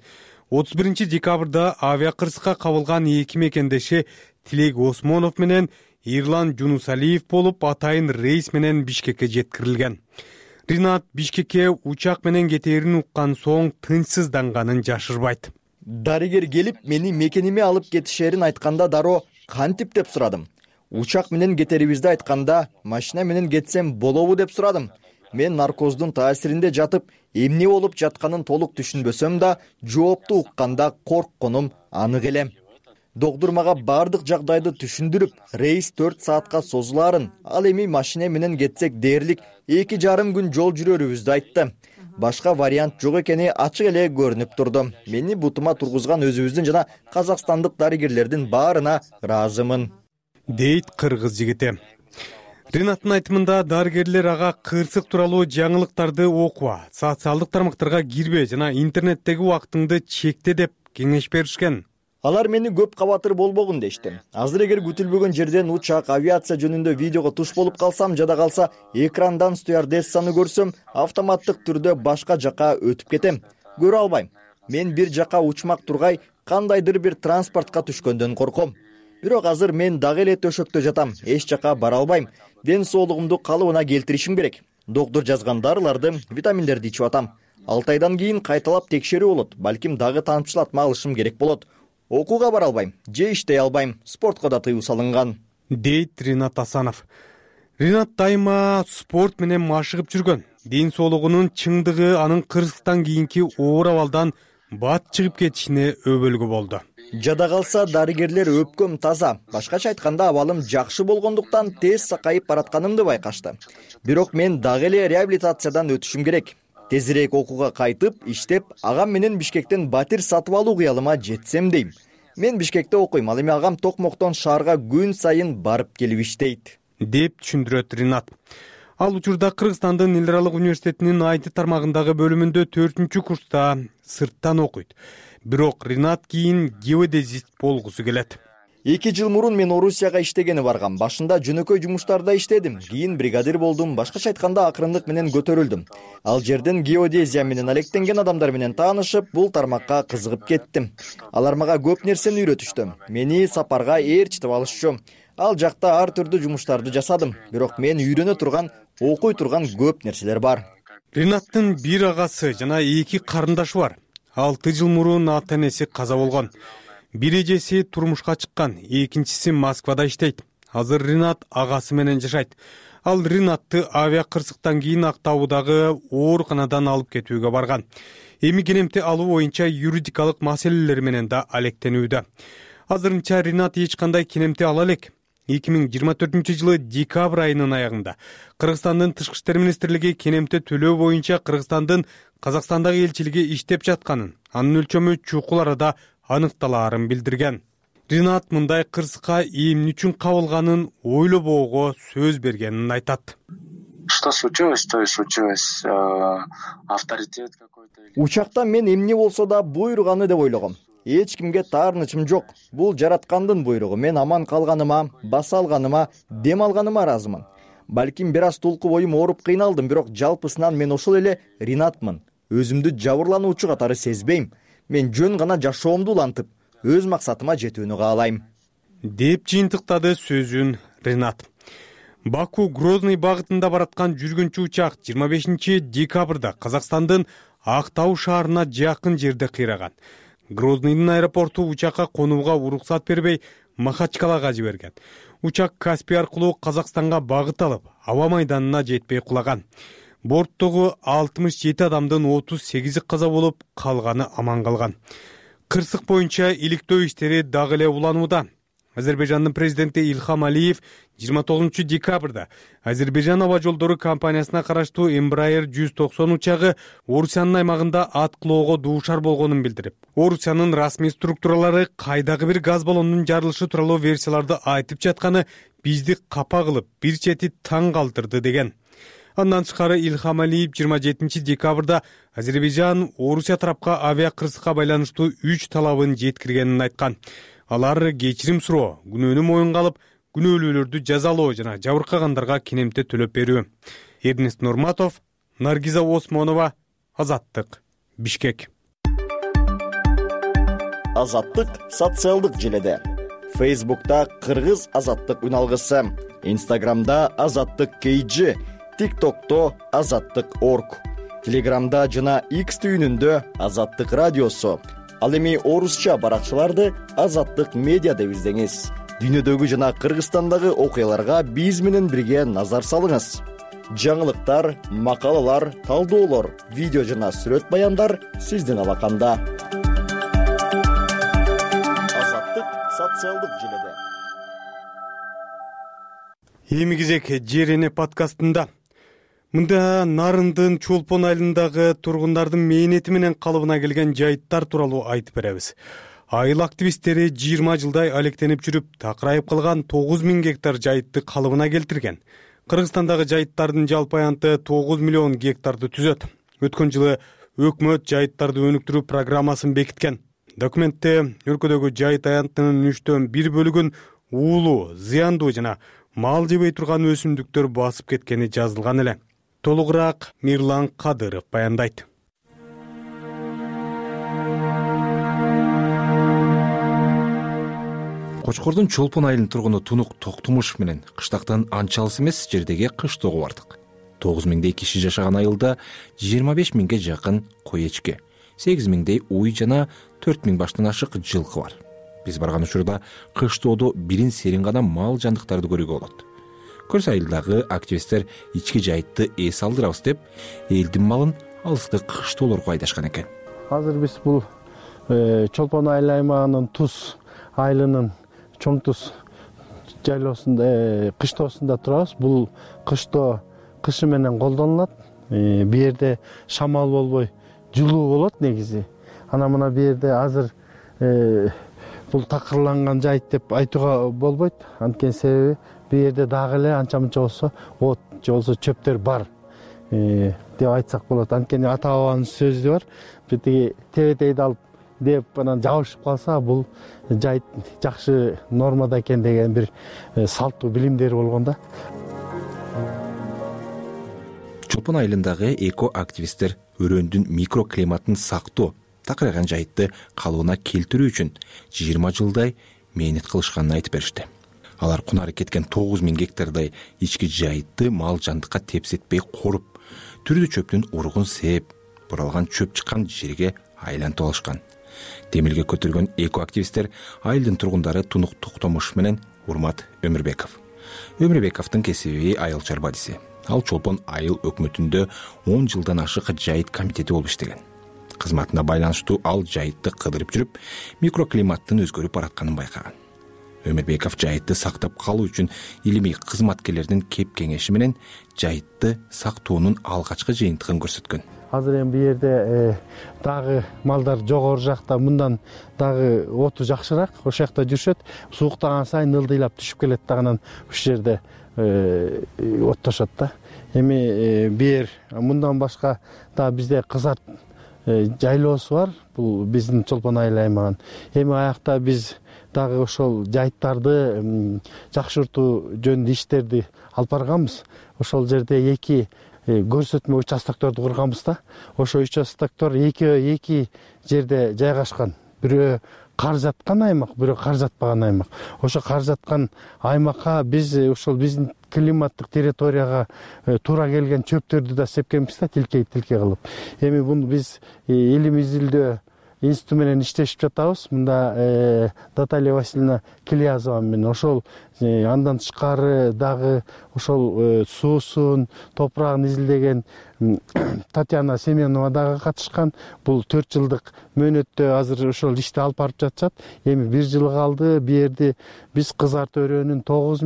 31 декабрда авиакырсыкка кабылган 2 мекендеши Тилек Осмонов менен Ирлан Жунусалиев болуп, атайын рейс менен Бишкекке жеткирилген. Ринат Бишкекке учак менен кетээрин уккан соң тынчсызданганын жашырбайт. Дарыгер келип, мени мекениме алып кетишерин айтканда дароо кантип деп сурадым. Учак менен кетерибизди айтканда, машина менен кетсем болобу деп сурадым. Мен наркоздун таасиринде жатып, эмне болуп жатканын толук түшүнбөсөм да, жоопту укканда коркконум анык эле. Доктур мага бардык жагдайды түшүндүрүп, рейс 4 саатка созулаарын, ал эми машина менен кетсек дээрлик 2,5 күн жол жүрөрүбүздү айтты. Башка вариант жок экени ачык эле көрүнүп турду. Мени бутума тургузган өзүбүздүн жана казакстандык дарыгерлердин баарына ыраазымын, дейт кыргыз жигити. Ринаттын айтымында дарыгерлер ага кырсык тууралуу жаңылыктарды окуба, социалдык тармактарга кирбе жана интернеттеги убактыңды чекте деп кеңеш беришкен. Алар мени көп кабатыр болбогун дешти. Азыр эгер күтүлбөгөн жерден учак, авиация жөнүндө видеого туш болуп калсам, жада калса экрандан стюардессаны көрсөм, автоматтык түрдө башка жака өтүп кетем. Көрө албайм. Мен бир жака учмак тургай, кандайдыр бир транспортко түшкөндөн корком. Бирок азыр мен дагы эле төшөктө жатам, эч жака бара албайм. Ден соолугумду калыбына келтиришим керек. Доктор жазган дарыларды, витаминдерди ичип атам. 6 айдан кийин кайталап текшерүү болот. Балким дагы тамчылатма алышым керек болот. Окууга бара албайм, же иштей албайм, спортко да тыюу салынган, дейт Ринат Асанов. Ринат дайыма спорт менен машыгып жүргөн. Ден соолугунун чыңдыгы анын кырсыктан кийинки оор абалдан бат чыгып кетишине өбөлгү болду. Жада калса дарыгерлер өпкөм таза. Башкача айтканда абалым жакшы болгондуктан тез сакайып баратканымды байкашты. Бирок мен дагы эле реабилитациядан өтүшүм керек. Тезирээк окууга кайтып, иштеп, агам менен Бишкектен батир сатып алуу кыялыма жетсем дейм. Мен Бишкекте окуйм, ал эми агам Токмоктон шаарга күн сайын барып келип иштейт, деп түшүндүрөт Ринат. Ал учурда Кыргызстандын эл аралык университетинин IT тармагындагы бөлүмүндө 4-курста сырттан окуйт. Бирок Ринат кийин геодезист болгусу келет. 2 жыл мурун мен Орусияга иштегени баргам. Башында жөнөкөй жумуштарда иштедим. Кийин бригадир болдум. Башкача айтканда акырындык менен көтөрүлдүм. Ал жерден геодезия менен алектенген адамдар менен таанышып, бул тармакка кызыгып кеттим. Алар мага көп нерсени үйрөтүштү. Мени сапарга ээрчитип алышчу. Ал жакта ар түрдүү жумуштарды жасадым. Бирок мен үйрөнө турган, окуй турган көп нерселер бар. Ринаттын бир агасы жана 2 карындашы бар. 6 жыл мурун ата-энеси каза болгон. Бир эжеси турмушка чыккан, экинчиси Москвада иштейт. Азыр Ринат агасы менен жашайт. Ал Ринатты авиакырсыктан кийин Ак Таудагы ооруканадан алып кетүүгө барган. Эми кенемти алуу боюнча юридикалык маселелер менен да алектенүүдө. Азырынча Ринат эч кандай кенемти ала элек. 2024-жылы декабрь айынын аягында Кыргызстандын Тышкы иштер министрлиги кенемти төлөө боюнча Кыргызстандын Казакстандагы элчилиги иштеп жатканын, анын өлчөмү чукул арада аныкталаарын билдирген. Ринат мындай кырсыкка эмне үчүн кабылганын ойлобоого сөз бергенин айтат. Что случилось, то и случилось. Авторитет какой-то. Учакта мен эмне болсо да буйруганы деп ойлогом. Эч кимге таарынычым жок. Бул жараткандын буйругу. Мен аман калганыма, баса алганыма, дем алганыма ыраазымын. Балким бир аз толку боюм ооруп кыйналдым, бирок жалпысынан мен ошол эле Ринатмын. Өзүмдү жабырлануучу катары сезбейм. Мен жөн гана жашоомду улантып, өз максатыма жетүүнү каалайм, деп жыйынтыктады сөзүн Ринат. Баку Грозный багытында бараткан жүргүнчү учак 25 декабрда Казакстандын Ак Тау шаарына жакын жерде кыйраган. Грознийдин аэропорту учакка конууга уруксат бербей Махачкалага жиберген. Учак Каспий аркылуу Казакстанга багыт алып, аба майданына жетпей кулаган. Борттогу 67 адамдын 38-и каза болуп, калганы аман калган. Кырсык боюнча иликтөө иштери дагы эле уланууда. Азербайжандын президенти Илхам Алиев 29 декабрда Азербайжан аба жолдору компаниясына караштуу Embraer 190 учагы Орусиянын аймагында аткылоого дуушар болгонун билдирип, Орусиянын расмий структуралары кайдагы бир газ баллонунун жарылышы тууралуу версияларды айтып жатканы бизди капа кылып, бир чети таң калтырды деген. Андан тышкары Илхам Алиев 27 декабрда Азербайжан Орусия тарапка авиа кырсыкка байланыштуу 3 талабын жеткиргенин айткан. Алар кечирим суроо, күнөөнү моюнга алып, күнөөлүүлөрдү жазалоо жана жабыркагандарга кенемте төлөп берүү. Эрнест Нурматов, Наргиза Осмонова, Азаттык, Бишкек. Азаттык социалдык желеде. Фейсбукта Кыргыз Азаттык үналгысы, Инстаграмда Азаттык KG, ТикТокто Азаттык.орг, Телеграмда жана X түйүнүндө Азаттык радиосу. Ал эми орусча баракчаларды Азаттык медиа деп издеңиз. Дүйнөдөгү жана Кыргызстандагы окуяларга биз менен бирге назар салыңыз. Жаңылыктар, макалалар, талдоолор, видео жана сүрөт баяндар сиздин алаканда. Азаттык социалдык желеде. Эми кезек Жер эне подкастында. Мында Нарындын Чолпон айылындагы тургундардын мээнети менен калыбына келген жайыттар тууралуу айтып беребиз. Айыл активисттери 20 жылдай алектенип жүрүп, такырайып калган 9000 гектар жайытты калыбына келтирген. Кыргызстандагы жайыттардын жалпы аянты 9 миллион гектарды түзөт. Өткөн жылы өкмөт жайыттарды өнүктүрүү программасын бекиткен. Документте өлкөдөгү жайыт аянтынын 1/3 бөлүгүн уулуу, зыяндуу жана мал жебей турган өсүмдүктөр басып кеткени жазылган эле. Толугураак Мирлан Кадыров баяндайт. Кочкордун Чолпон айылынын тургуну Тунук Токтумуш менен кыштактан анча алыс эмес жердеги кыштоого бардык. 9000дей киши жашаган айылда 25 миңге жакын кой эчке, 8 миңдей уй жана 4000 баштан ашык жылкы бар. Биз барган учурда кыштоодо бирин серин гана мал жандыктарды көрүүгө болот. Көрс айылдагы активисттер ички жайытты эс алдырабыз деп, элдин малын алыскы кыштоолорго айдашкан экен. Азыр биз бул Чолпон айыл аймагынын Туз айылынын Чоң Туз жайлоосунда, кыштоосунда турабыз. Бул кыштоо кышы менен колдонулат. Бу жерде шамал болбой, жылуу болот негизи. Ана мына бу жерде азыр бул такырланган жайыт деп айтууга болбойт. Анткени себеби бу жерде дагы эле анча мынча болсо от же болбосо чөптөр бар деп айтсак болот. Анткени ата бабанын сөзү бар. Битиги тебетейди алып деп анан жабышып калса, бул жайыт жакшы нормада экен деген бир салттуу билимдери болгон да. Чолпон айылындагы эко активисттер өрөөндүн микроклиматын сактоо, такырайган жайытты калыбына келтирүү үчүн 20 жылдай мээнет кылышканын айтып беришти. Алар кунары кеткен 9000 гектардай ички жайытты мал жандыкка тепсетпей коруп, түрдүү чөптүн ургун сээп, буралган чөп чыккан жерге айлантып алышкан. Демилге көтөргөн эко активисттер айылдын тургундары Тунук Токтомуш менен Урмат Өмүрбеков. Өмүрбековдун кесиби айыл чарбадиси. Ал Чолпон айыл өкмөтүндө 10 жылдан ашык жайыт комитети болуп иштеген. Кызматына байланыштуу ал жайытты кыдырып жүрүп, микроклиматтын өзгөрүп баратканын байкаган. Өмүрбеков жайытты сактап калуу үчүн илимий кызматкерлердин кеп кеңеши менен жайытты сактоонун алгачкы жыйынтыгын көрсөткөн. Азыр эми бу жерде дагы малдар жогору жакта, мындан дагы оту жакшыраак, ошол жакта жүрүшөт. Сууктаган сайын ылдыйлап түшүп келет дагынан ушул жерде оттошот да. Эми бу жер мындан башка да бизде Кызарт жайлоосу бар. Бул биздин Чолпон айыл аймагын. Эми аякта биз дагы ошол жайыттарды жакшыртуу жөнүндө иштерди алып барганбыз. Ошол жерде 2 көрсөтмө участокторду курганбыз да. Ошол участоктор эки жерде жайгашкан. Бирөө кар жаткан аймак, бирөө кар жатпаган аймак. Ошо кар жаткан аймакка биз ошол биздин климаттык территорияга туура келген чөптөрдү да сепкенбиз да, тилке кылып. Эми буну биз илим изилдөө институту менен иштешип жатабыз. Мында Наталья Васильевна Килязова менен. Ошол андан тышкары дагы ошол суусун, топурагын изилдеген Татьяна Семенова дагы катышкан. Бул 4 жылдык мөөнөттө азыр ошол ишти алып барып жатышат. Эми 1 жыл калды. Бу жерде биз Кызар төрөнүн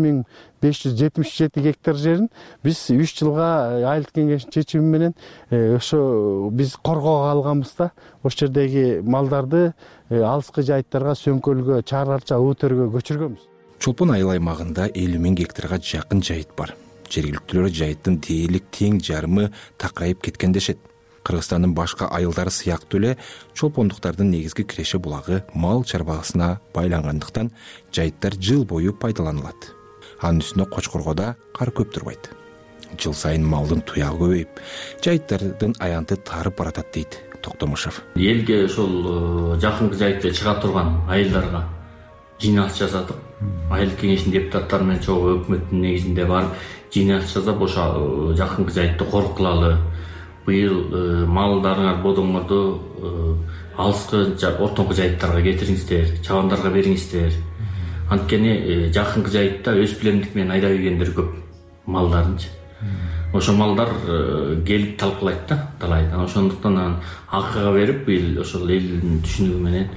9577 гектар жерин биз 3 жылга айылдык кеңештин чечими менен ошо биз коргоого алганбыз да. Ошол жердеги малдарды алыскы жайыттарга, Сөңкөлгө, Чарарча, Утөргө көчүргөнбүз. Чолпон айыл аймагында 50 000 гектарга жакын жайыт бар. Жергиликтүүлөр жайыттын дээрлик тең жарымы такайып кеткен дешет. Кыргызстандын башка айылдары сыяктуу эле чолпондуктардын негизги киреше булагы мал чарбагысына байлангандыктан жайыттар жыл бою пайдаланылат. Анын үстүнө Кочкоргода кар көп турбайт. Жыл сайын малдын туягы көбөйүп, жайыттардын аянты тарып баратат дейт Токтомушев. Элге ошол жакынкы жайытта чыга турган айылдарга жыйналыш жасадык. Айылдык кеңештин депутаттары менен чогуу өкмөттүн негизинде барып жыйналыш жасап, ошо жакынкы жайытты коркулалы. Быйыл малдарыңар, бодоңорду алыскы, ортоңку жайыттарга кетириңиздер, чабандарга бериңиздер. Анткени жакынкы жайытта өз билемдик менен айдап ийгендер көп малдарынчы. Ошо малдар келип талкуулайт да, талайт. Ошондуктан акыга берип, быйыл ошол элдин түшүнүгү менен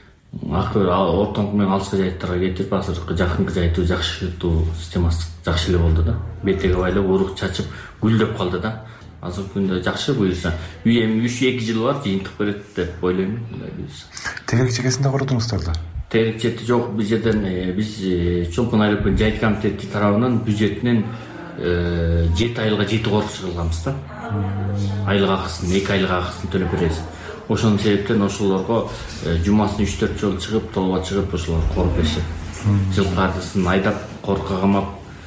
ортоңку менен алыскы жайыттарга кетирип, азыркы жакынкы жайыттуу жакшыртуу системасы жакшы эле болду да. Бетеге байлап, урук чачып, гүлдөп калды да. Азыркы күндө жакшы буюрса. Эми 3-2 жыл бар, жыйынтык берет деп ойлойм. Тегерек чекесинде кордуңуздар да? Тегерек чекти жок. Биз жерден биз Чолпон айылдын жайыт комитети тарабынан бюджетинен 7 айылга 7 корк чыгарылганбыз да. Айлык акысын, 2 айлык акысын төлөп беребиз. Ошонун себептен ошолорго жумасын 3-4 жолу чыгып, толуга чыгып, ошолор корк беришет. Жылкардысын айдап, коркко камап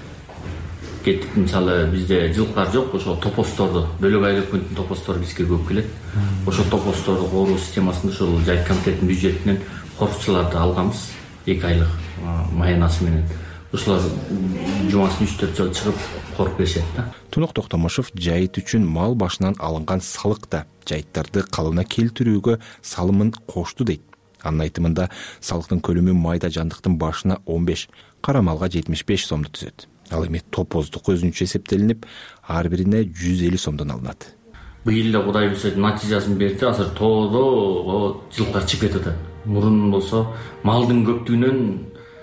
кетип, мисалы бизде жылкар жок, ошол топосторду, бөлөк айыл өкмөтүнүн топостору бизге көп келет. Ошол топосторду коруу системасында ошол жайыт комитетинин бюджетинен коркчуларды алганбыз, 2 айлык маянасы менен. Ошолор жумасын 3-4 жолу чыгып корк беришет да. Тунук Токтомушев жайыт үчүн мал башынан алынган салык да жайыттарды калыбына келтирүүгө салымын кошту дейт. Анын айтымында салыктын көлөмү майда жандыктын башына 15, кара малга 75 сомду түзөт. Ал эми топоздук өзүнчө эсептелинип, ар бирине 150 сомдон алынат. Быйыл эле Кудай буйрса натыйжасын берди, азыр тоодо жылкар чыгып кетет. Мурун болсо малдын көптүгүнөн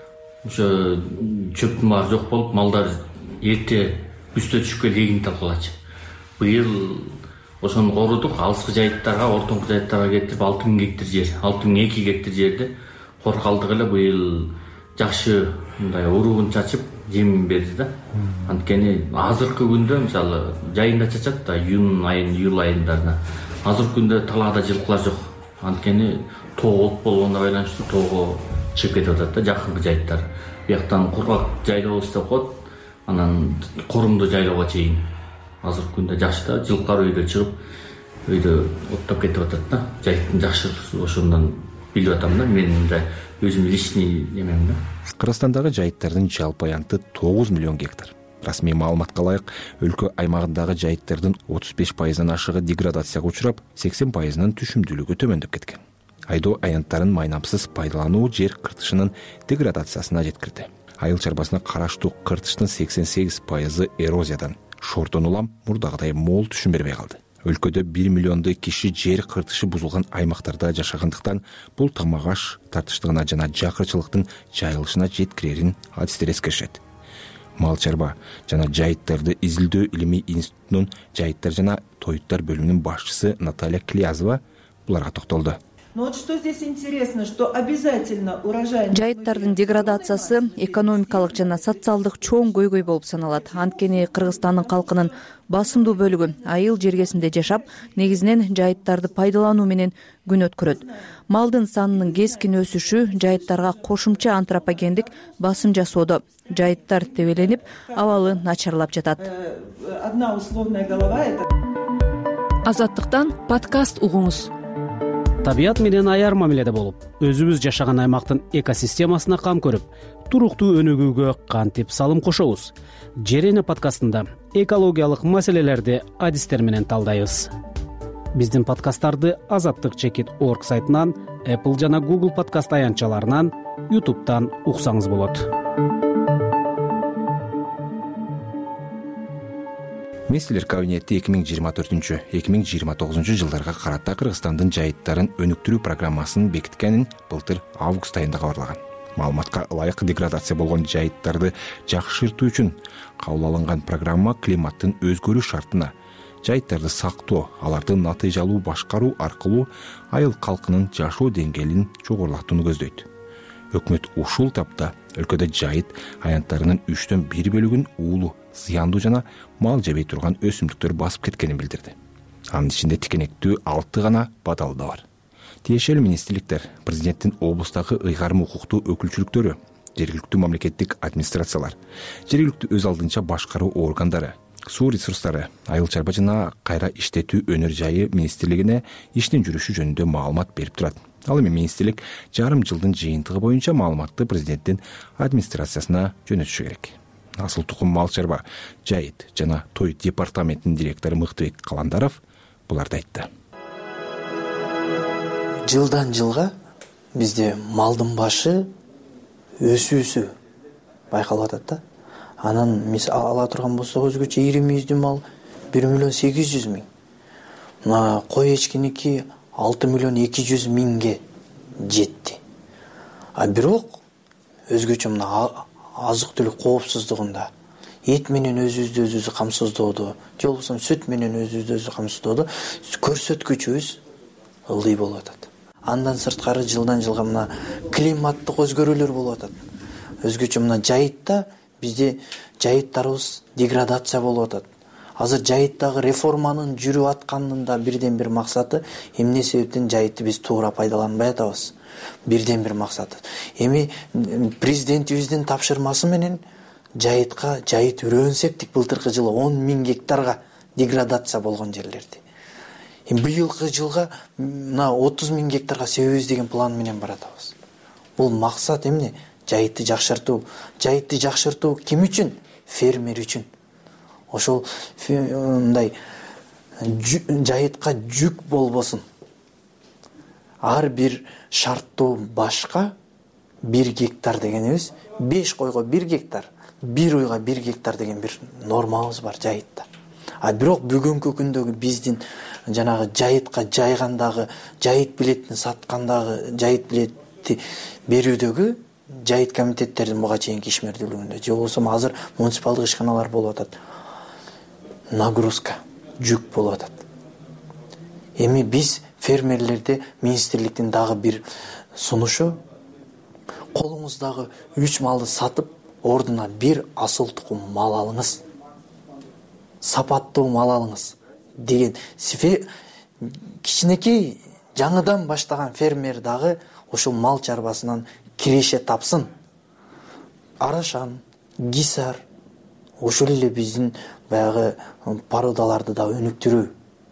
ошо чөптүн баары жок болуп, малдар эрте үстө түшүп келип эгин талкалачы. Быйыл ошону корудук, алыскы жайыттарга, ортоңку жайыттарга кетирип 6000 гектар жер, 6002 гектар жерди коркалдык эле быйыл жакшы мындай уругун чачып, жемин берди да. Анткени азыркы күндө мисалы жайында чачат да, июнь айындарына. Азыркы күндө талаада жылкылар жок. Анткени тоо от болгонуна байланыштуу тоого чыгып кетип атат да, жакынкы жайыттар. Бияктан кургак жайлообуз деп коет, анан корумду жайлоого чейин. Азыркы күндө жакшы да, жылкар өйдө чыгып, өйдө оттоп кетип атат да. Жайыттын жакшы ошондон билип атам да, мен мындай өзүм личный немем да. Кыргызстандагы жайыттардын жалпы аянты 9 миллион гектар. Расмий маалыматка ылайык, өлкө аймагындагы жайыттардын 35%-дан ашыгы деградацияга учурап, 80%-нын түшүмдүүлүгү төмөндөп кеткен. Айдоо аянттарын майнамсыз пайдалануу жер кыртышынын деградациясына жеткирди. Айыл чарбасына караштуу кыртыштын 88% эрозиядан, шортон улам мурдагыдай мол түшүм бербей калды. Өлкөдө 1 миллиондой киши жер кыртышы бузулган аймактарда жашагандыктан бул тамак аш тартыштыгына жана жакырчылыктын жайылышына жеткирерин адистер эскеришет. Мал чарба жана жайыттарды изилдөө илимий институтунун жайыттар жана тоюттар бөлүмүнүн башчысы Наталья Килязова буларга токтолду. Но вот что здесь интересно, что обязательно урожай... Жайыттардын деградациясы экономикалык жана социалдык чоң көйгөй болуп саналат. Анткени Кыргызстандын калкынын басымдуу бөлүгү айыл жергесинде жашап, негизинен жайыттарды пайдалануу менен күн өткөрөт. Малдын санынын кескин өсүшү жайыттарга кошумча антропогендик басым жасоодо. Жайыттар тебеленип, абалы начарлап жатат. Одна условная голова это... Азаттыктан подкаст угуңуз. Табият менен аяр мамиледе болуп, өзүбүз жашаган аймактын экосистемасына кам көрүп, туруктуу өнүгүүгө кантип салым кошобуз? Жерене подкастында экологиялык маселелерди адистер менен талдайбыз. биздин подкасттарды Азаттык чекит org сайтынан, Apple жана Google подкаст аянтчаларынан, YouTube'дан уксаңыз болот. Министрлер кабинети 2024-2029 жылдарга карата Кыргызстандын жайыттарын өнүктүрүү программасын бекиткенин былтыр август айында кабарлаган. Маалыматка ылайык деградация болгон жайыттарды жакшыртуу үчүн кабыл алынган программа климаттын өзгөрүү шартына, жайыттарды сактоо, аларды натыйжалуу башкаруу аркылуу айыл калкынын жашоо деңгээлин жогорулатууну көздөйт. Өкмөт ушул тапта өлкөдө жайыт аянттарынын 1/3 бөлүгүн уулуу, зыяндуу жана мал жебей турган өсүмдүктөр басып кеткенин билдирди. Анын ичинде тикенектүү 6 гана бадал да бар. Тиешелүү министрликтер, президенттин облустагы ыйгарым укуктуу өкүлчүлүктөрү, жергиликтүү мамлекеттик администрациялар, жергиликтүү өз алдынча башкаруу органдары, суу ресурстары, айыл чарба жана кайра иштетүү өнөр жайы министрлигине иштин жүрүшү жөнүндө маалымат берип турат. Ал эми министрлик жарым жылдын жыйынтыгы боюнча маалыматты президенттин администрациясына жөнөтүшү керек. Асыл тукум мал чарба, жайыт жана той департаментинин директору Мыктыбек Каландаров буларды айтты. Жылдан жылга бизде малдын башы өсүүсү байкалып атат да. Анан мисалы ала турган болсок өзгөчө 20 мал 1,8 миң. Мына кой эчкиники 6,2 жетти. А бирок өзгөчө мына азык түлүк коопсуздугунда эт менен өзүбүздү камсыздоодо, же болбосо сүт менен өзүбүздү камсыздоодо көрсөткүчүбүз ылдый болуп атат. Андан сырткары жылдан жылга мына климаттык өзгөрүүлөр болуп атат. Өзгөчө мына жайытта бизде жайыттарыбыз деградация болуп атат. Азыр жайыттагы реформанын жүрүп атканынын да бирден бир максаты эмне себептен жайытты биз туура пайдаланбай атабыз. Бирден бир максаты. Эми президентибиздин тапшырмасы менен жайытка жайыт үрөөн септик былтыркы жылы 10 миң гектарга деградация болгон жерлерди. Быйылкы жылга мына 30 миң гектарга себебиз деген план менен баратабыз. Бул максат эмне? Жайытты жакшыртуу. Жайытты жакшыртуу ким үчүн? Фермер үчүн. Ошол мындай жайытка жүк болбосун. Ар бир шарттуу башка 1 гектар дегенибиз 5 койго 1 гектар, 1 уйга 1 гектар деген бир нормабыз бар жайытта. А бирок бүгүнкү күндөгү биздин жанагы жайытка жайгандагы, жайыт билетин саткандагы, жайыт билети берүүдөгү жайыт комитеттердин буга чейинки ишмердүүлүгүндө же болбосо азыр муниципалдык ишканалар болуп атат. Нагрузка, жүк болуп атат. Эми биз фермерлерде министрликтин дагы бир сунушу колуңуздагы 3 малды сатып, ордуна бир асыл тукум мал алыңыз. Сапаттуу мал алыңыз деген кичинекей жаңыдан баштаган фермер дагы ошол мал чарбасынан киреше тапсын. Арашан, гисар, ошол эле биздин баягы породаларды да өнүктүрүү.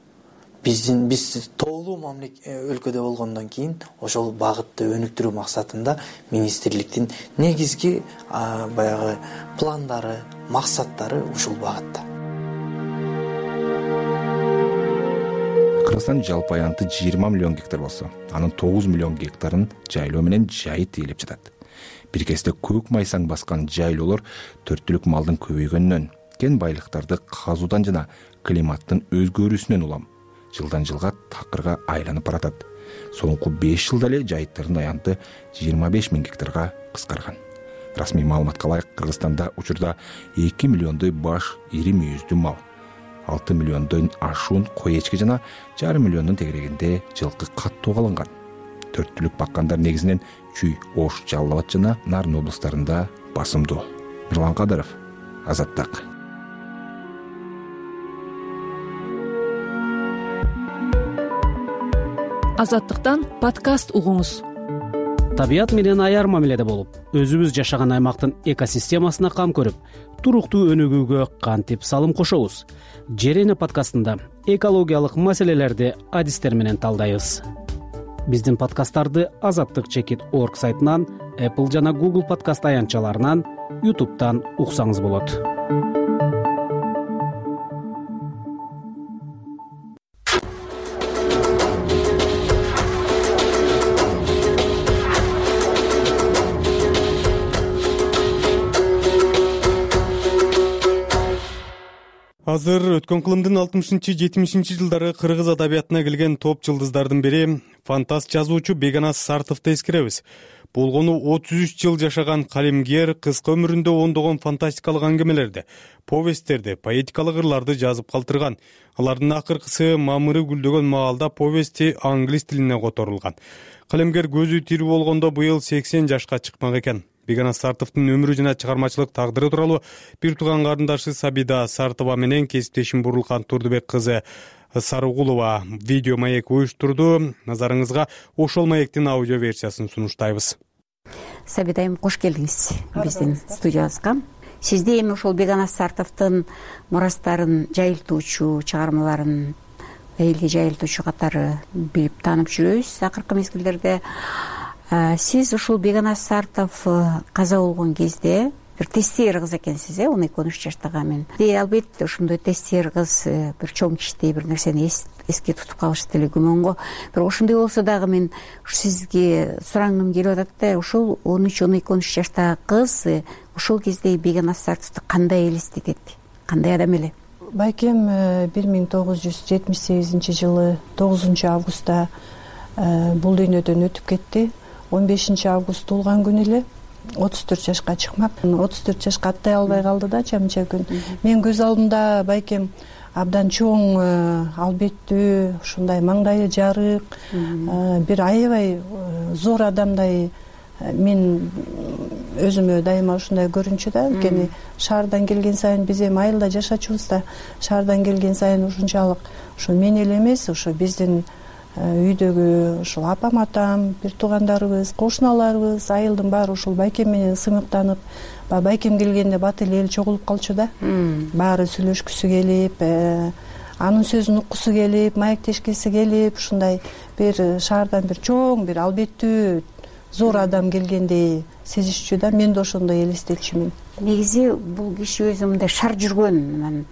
Биз тоолуу өлкөдө болгондон кийин ошол багытты өнүктүрүү максатында министрликтин негизги баягы пландары, максаттары ушул багытта. Кыргызстан жалпы аянты 20 миллион гектар болсо, анын 9 миллион гектарын жайлоо менен жайыт ээлеп жатат. Бир кезде көк майсаң баскан жайлоолор төрттүлүк малдын көбөйгөнүнөн, кен байлыктарды казуудан жана климаттын өзгөрүүсүнөн улам жылдан жылга такырга айланып баратат. Соңку 5 жылда эле жайыттардын аянты 25 миң гектарга кыскарган. Расмий маалыматка ылайык Кыргызстанда учурда 2 миллиондой баш ири мүйүздүү мал, 6 миллиондон ашуун кой эчки жана жарым миллиондун тегерегинде жылкы каттоого алынган. Төрттүлүк баккандар негизинен Чүй, Ош, Жалал Абад жана Нарын облустарында басымдуу. Мирлан Кадыров, Азаттык. Азаттыктан подкаст угуңуз. Табият менен аяр мамиледе болуп, өзүбүз жашаган аймактын экосистемасына кам көрүп, туруктуу өнүгүүгө кантип салым кошобуз? Жерене подкастында экологиялык маселелерди адистер менен талдайбыз. Биздин подкасттарды Азаттык чекит org сайтынан, Apple жана Google подкаст аянтчаларынан, YouTube'дан уксаңыз болот. азыр өткөн кылымдын 60-70 жылдары кыргыз адабиятына келген топ жылдыздардын бири фантаст жазуучу Бегоназ Сартовду эскеребиз. Болгону 33 жыл жашаган калемгер кыска өмүрүндө ондогон фантастикалык аңгемелерди, повесттерди, поэтикалык ырларды жазып калтырган. Алардын акыркысы мамыры гүлдөгөн маалда повести англис тилине которулган. Калемгер көзү тирүү болгондо быйыл 80 жашка чыкмак экен. Бегоназ Сартовдун өмүрү жана чыгармачылык тагдыры тууралуу бир тууган карындашы Сабида Сартова менен кесиптешим Бурулкан Турдубек кызы Сарыгулова видео маек уюштурду. Назарыңызга ошол маектин аудио версиясын сунуштайбыз. Сабида айым, кош келдиңиз биздин студиябызга. Сизди эми ошол Бегоназ Сартовдун мурастарын жайылтуучу, чыгармаларын элге жайылтуучу катары билип таанып жүрөбүз акыркы мезгилдерде. Сиз ушул Бегоназ Сартов каза болгон кезде бир тестер кыз экенсиз, 12-13 жаштагы мен. Албетте ошондой тестер кыз бир чоң кичтей бир нерсени эске тутуп калышы деле күмөн го. Бирок ошондой болсо дагы мен сизге сурагым келип атат да, ушул 13-12 жаштагы кыз ошол кезде Бегоназ Сартовду кандай элестетет? Кандай адам эле? Байкем 1978 жылы 9 августта бул дүйнөдөн өтүп кетти. 15 август туулган күнү эле 34 жашка чыкмак. 34 жашка аттай албай калды да чамча күн. Мен көз алдымда байкем абдан чоң, албеттүү, ушундай маңдайы жарык, бир аябай зор адамдай мен өзүмө дайыма ушундай көрүнчү да. Анткени шаардан келген сайын биз эми айылда жашачубуз да, шаардан келген сайын ушунчалык ушу мен эле эмес, ушу биздин үйдөгү ушул апам атам, бир туугандарыбыз, кошуналарыбыз, айылдын баары ушул байкем менен сыймыктанып, байкем келгенде бат эле эл чогулуп калчу да. Баары сүйлөшкүсү келип, анын сөзүн уккусу келип, маектешкиси келип, ушундай бир шаардан бир чоң, бир албеттүү зор адам келгендей сезишчү да. Мен да ошондой элестетчүмүн. Негизи бул киши өзү мындай шар жүргөн,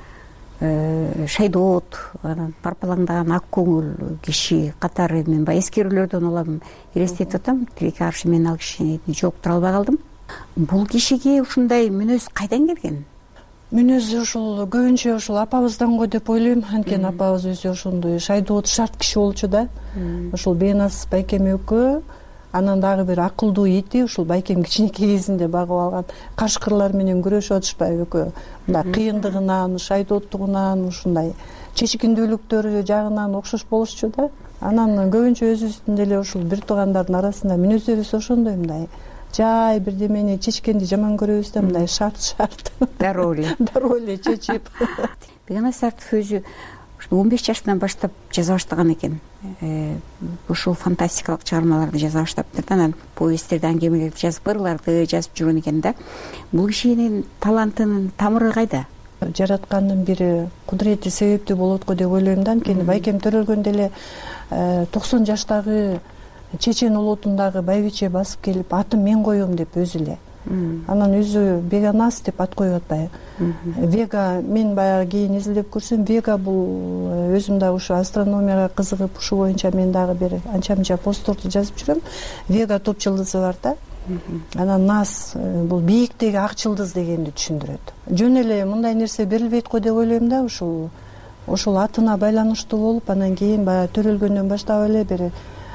шайдоот, парпалаңдаган ак көңүл киши катары мен баягы эскерүүлөрдөн улам элестетип атам. Тилекке каршы мен ал кишини жолуктура албай калдым. Бул кишиге ушундай мүнөз кайдан келген? Мүнөзү ушул көбүнчө ушул апабыздан го деп ойлойм. Анткени апабыз өзү ошондой шайдоот, шарт киши болчу да. Ушул Бегоназ байкем экөө, анан дагы бир акылдуу ити, ушул байкем кичинекей кезинде багып алган кашкырлар менен күрөшүп атышпайбы экөө. Мындай кыйындыгынан, шайдооттугунан, ушундай чечкиндүүлүктөрү жагынан окшош болушчу да. Анан көбүнчө өзүбүздүн деле ушул бир туугандардын арасында мүнөздөрүбүз ошондой, мындай жай бирдемени чечкенди жаман көрөбүз да, мындай шарт дароо эле чечип. Бегоназ Сартов өзү 15 жаштан баштап жаза баштаган экен. Ушул фантастикалык чыгармаларды жаза баштаптыр да, анан повесттерди, аңгемелерди жазып, ырларды жазып жүргөн экен да. Бул кишинин талантынын тамыры кайда? Жараткандын бир кудурети себептүү болот го деп ойлойм да. Анткени байкем төрөлгөндө эле 90 жаштагы чечен улутундагы байбиче басып келип, атын мен коем деп өзү эле. Анан өзү Бегоназ деп ат коюп атпайбы. Вега, мен баягы кийин изилдеп көрсөм, Вега бул өзүм дагы ушу астрономияга кызыгып, ушу боюнча мен дагы бир анча-мынча постторду жазып жүрөм. Вега топ жылдызы бар да. Анан Наз бул бийиктеги ак жылдыз дегенди түшүндүрөт. Жөн эле мындай нерсе берилбейт го деп ойлойм да, ушул атына байланыштуу болуп, анан кийин баягы төрөлгөндөн баштап эле бир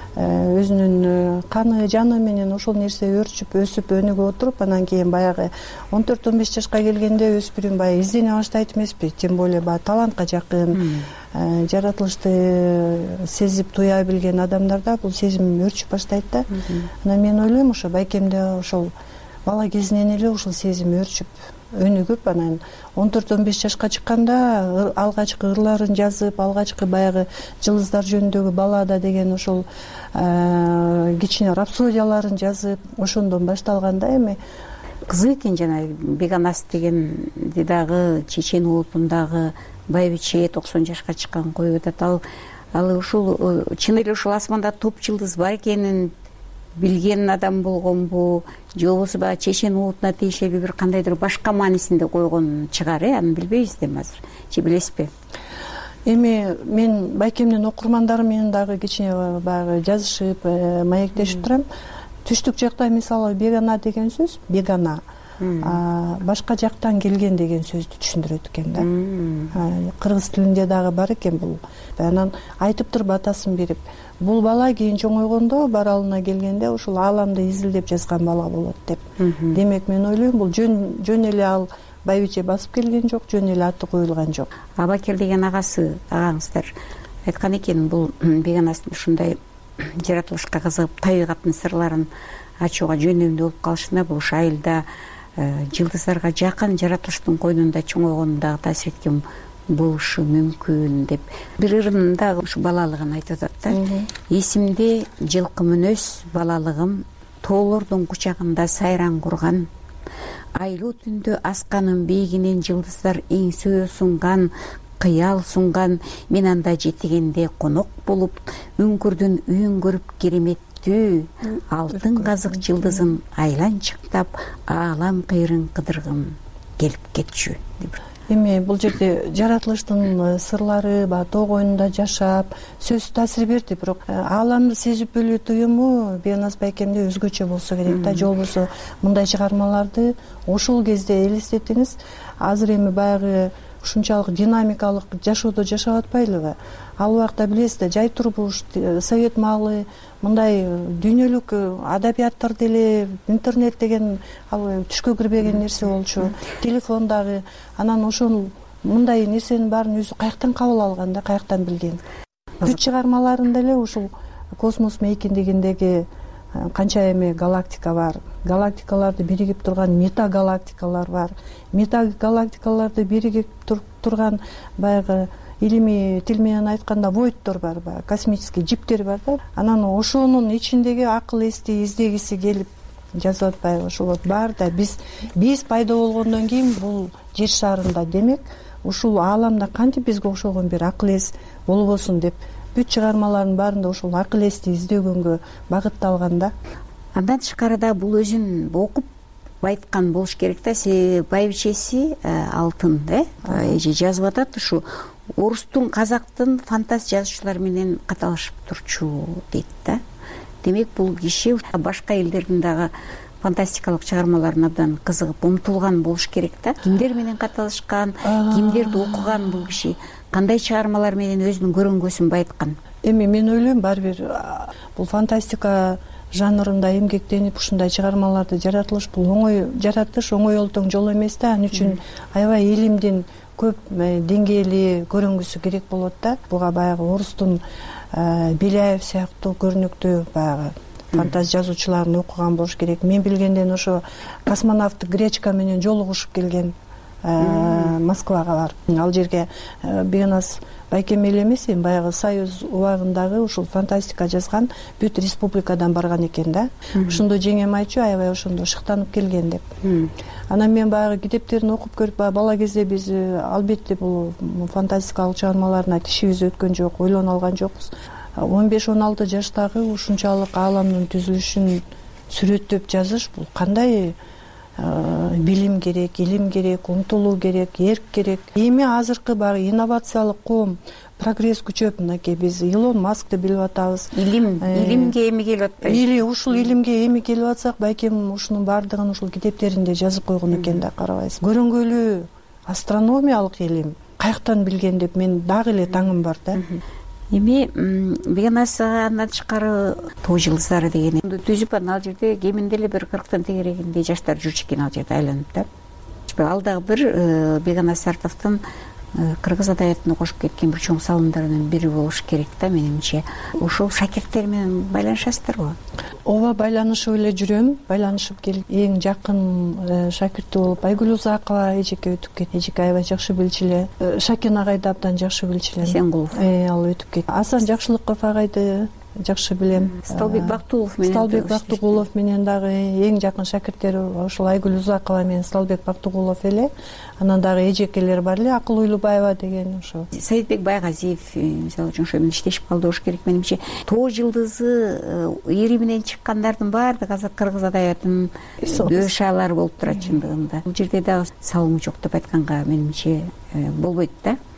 өзүнүн каны жаны менен ошол нерсе өрчүп, өсүп, өнүгүп отуруп, анан кийин баягы 14-15 жашка келгенде өспүрүм баягы издене баштайт эмеспи, тем более баягы талантка жакын, жаратылышты сезип туя билген адамдарда бул сезим өрчүп баштайт да. Анан мен ойлойм, ошо байкемде ошол бала кезинен эле ушул сезим өрчүп, өнүгүп, анан 14-15 жашка чыкканда алгачкы ырларын жазып, алгачкы баягы жылдыздар жөнүндөгү баллада деген ошол кичине рапсодияларын жазып, ошондон башталган да. Эми кызык экен, жана Бегоназ дегенди дагы чечен улутундагы байбиче 90 жашка чыккан коюп атат. Ал ушул чын эле ушул асманда топ жылдыз бар экенин билген адам болгонбу, же болбосо баягы чечен улутуна тиешелүү бир кандайдыр башка маанисинде койгон чыгар, аны билбейбиз да азыр. Же билесизби? Эми мен байкемдин окурмандары менен дагы кичине баягы жазышып, маектешип турам. Түштүк жакта мисалы Бегана деген сөз, Бегана. башка жактан келген деген сөздү түшүндүрөт экен да. Кыргыз тилинде дагы бар экен бул. Анан айтып туруп атасын берип, бул бала кийин чоңойгондо баралына келгенде ушул ааламды изилдеп жазган бала болот деп. Демек мен ойлойм, бул жөн эле ал байбиче басып келген жок, жөн эле аты коюлган жок. Абакел деген агаңыздар айткан экен, бул Беганастын ушундай жаратылышка кызыгып табигаттын сырларын ачууга жөндөмдүү болуп калышына бул айылда жылдыздарга жакын жаратылыштын койнунда чоңойгонун дагы таасир эткен болушу мүмкүн деп. Бир ырында ушу балалыгын айтып атат да. Эсимде жылкы мүнөз балалыгым, тоолордун кучагында сайран курган, айлуу түндө асканын бийигинен жылдыздар эңсөө сунган, кыял сунган, мен анда жетигенде конок болуп, үңкүрдүн үйүн көрүп кереметтүү, алтын казык жылдызын айланчыктап, аалам кыйрын кыдыргым келип кетчү. Эми бул жерде жаратылыштын сырлары, тоо койнунда жашап, сөз таасир берди, бирок ааламды сезип билүү туюму Беганас байкемде өзгөчө болсо керек да. Же болбосо мындай чыгармаларды ошол кезде элестетиңиз. Азыр эми баягы ушунчалык динамикалык жашоодо жашап атпайлыбы? Ал убакта билесиз да, жай турмуш, совет маалы, мындай дүйнөлүк адабияттар деле, интернет деген ал түшкө кирбеген нерсе болчу, телефон дагы. Анан ошол мындай нерсенин баарын өзү каяктан кабыл алган да, каяктан билген. Бүт чыгармаларында эле ушул космос мейкиндигиндеги канча эми галактика бар. Галактикаларды биригип турган метагалактикалар бар. Метагалактикаларды биригип турган баягы илимий тил менен айтканда войдтор бар, космический жиптер бар да. Анан ошонун ичиндеги акыл эсти издегиси келип жазып атпайбы? Ошол бар да, биз пайда болгондон кийин бул жер шарында, демек ушул ааламда кантип бизге окшогон бир акыл эс болбосун деп бүт чыгармалардын баарында ошол акыл эсти издөгөнгө багытталган да. Андан тышкарыда бул өзүн окуп айткан болуш керек да. Байбичеси алтын эже жазып атат, ушу орустун, казактын фантаз жазуучулар менен каталашып турчу дейт да. Демек бул киши башка элдердин дагы фантастикалык чыгармаларына абдан кызыгып умтулган болуш керек да. Кимдер менен каталашкан, кимдерди окуган бул киши, кандай чыгармалар менен өзүнүн көрөнгөсүн байыткан? Эми мен ойлойм, баары бир бул фантастика жанрында эмгектенип ушундай чыгармаларды жаратылыш, бул оңой жаратыш, оңой олтоң жол эмес да. Ал үчүн аябай илимдин көп деңгээли көрүнгүсү керек болот да. Буга баягы орустун Беляев сыяктуу көрүнүктүү баягы фантаз жазуучуларын окуган болуш керек. Мен билгенден ошо космонавт Гречка менен жолугушуп келген Москвага бар. Ал жерге Беганас байкем эле эмес, баягы Союз убагындагы ушул фантастика жазган бүт республикадан барган экен да. Ошондо жеңем айтчу, аябай ошондо шыктанып келген деп. Анан мен баягы китептерин окуп көрүп, бала кезде биз албетте бул фантастикалык чыгармаларына тишибиз өткөн жок, ойлоно алган жокпуз. 15-16 жаштагы ушунчалык ааламдын түзүлүшүн сүрөттөп жазыш, бул кандай билим керек, илим керек, умтулуу керек, эрк керек. Эми азыркы баягы инновациялык коом, прогресс күчөп, мынакей биз Илон Маскты билип атабыз. Илимге эми келип атпайбы? Или ушул илимге эми келип атсак, байкем ушунун баардыгын ушул китептеринде жазып койгон экен да, карабайсыз. Көрүнгөлүү астрономиялык илим каяктан билген деп мен дагы эле таңым бар да. Эми Беганас андан тышкары тоо жылдыздары деген түзүп, ал жерде кеминде эле бир 40тан тегерегиндей жаштар жүрчү экен ал жерде айланып да. Ал дагы бир Беганас Сартовдун кыргыз адабиятына кошуп кеткен бир чоң салымдарынын бири болуш керек да, менимче. Ошол шакирттер менен байланышасыздарбы? Ооба, байланышып эле жүрөм. Байланышып келип, эң жакын шакирти болуп Айгүл Узакова эжеке өтүп кетти. Эжеке аябай жакшы билчү эле. Шакен агайды абдан жакшы билчү элем. Эсенгулов. Ал өтүп кетти. Асан Жакшылыков агайды жакшы билем. Сталбек Бактыгулов менен дагы эң жакын шакирттери ошол Айгүл Узакова менен Сталбек Бактыгулов эле. Анан дагы эжекелер бар эле, Акыл Уйлубаева деген ошо. Саидбек Байгазиев мисалы үчүн ошо менен иштешип калды болуш керек менимче. Тоо жылдызы ири менен чыккандардын баардыгы азыр кыргыз адабиятынын бөөшалары болуп турат чындыгында. Бул жерде дагы салымы жок деп айтканга менимче болбойт да.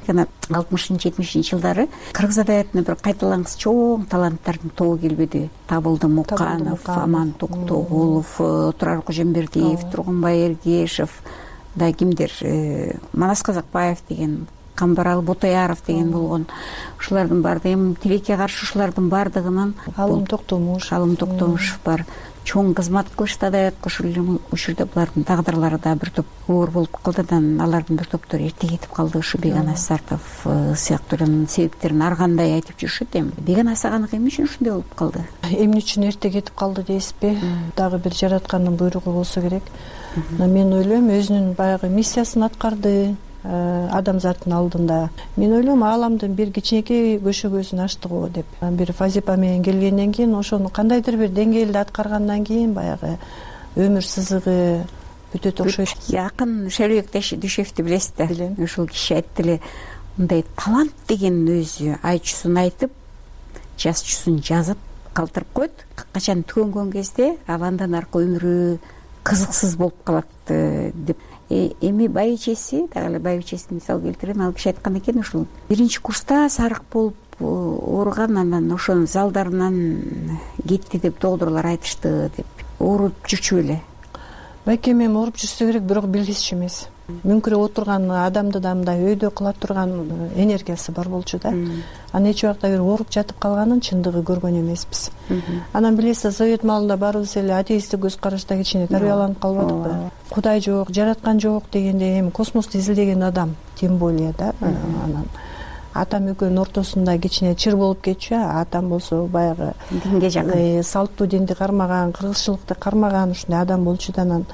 жана 60-70 жылдары кыргыз адаятына бир кайталангыс чоң таланттардын тобу келбеди. Табылды Муканов, Аман Токтогулов, Турар Кожембердиев, Тургунбай Эргешев, да кимдер, Манас Казакбаев деген, Камбарал Ботаяров деген болгон. Ушулардын баардыгы эми тилекке каршы ушулардын баардыгынан Алым Токтомушев бар. Чоң кызмат кылышты адаятка. Ушул жерде булардын тагдырлары да бир топ оор болуп калды. Алардын бир топтору эрте кетип калды. Ушу Беканас Сартов сыяктуулардын себептерин ар кандай айтып жүрүшөт. Эми Беканас аганы эмне үчүн ушундай болуп калды? Эмне үчүн эрте кетип калды дейсизби? Дагы бир жараткандын буйругу болсо керек. Мен ойлойм, өзүнүн баягы миссиясын аткарды адамзаттын алдында. Мен ойлойм, ааламдын бир кичинекей көшөгөсүн ачты го деп. Бир Фазипа менен келгенден кийин, ошону кандайдыр бир деңгээлде аткаргандан кийин баягы өмүр сызыгы бүтөт окшойт. Жакын Шербек Дүйшевди билесиз да? Билем. Ушул киши айтты эле, мындай талант деген өзү айчусун айтып, жазчусун жазып калтырып коет. Качан түгөнгөн кезде ал андан аркы өмүрү кызыксыз болуп калат деп. Эми байичеси, дагы эле байичесин мисал келтирем. Ал киши айткан экен, ушул биринчи курста сарык болуп ооруган, анан ошонун залдарынан кетти деп доктурлар айтышты деп. Ооруп жүрчү беле? Байкем эми ооруп жүрсө керек, бирок билгичи эмес. Мүмкүрөп отурган адамды да мындай өйдө кыла турган энергиясы бар болчу да. Анан эч убакта бир ооруп жатып калганын чындыгы көргөн эмеспиз. Анан билесиз, совет маалында баарыбыз эле атеисттик көз карашта кичине тарбияланып калбадыкпы? Кудай жок, жараткан жок дегенде, эми космосту изилдеген адам тем более да. Анан атам экөөнүн ортосунда кичине чыр болуп кетчү. Атам болсо баягы динге жакын, салттуу динди кармаган, кыргызчылыкты кармаган ушундай адам болчу да. Анан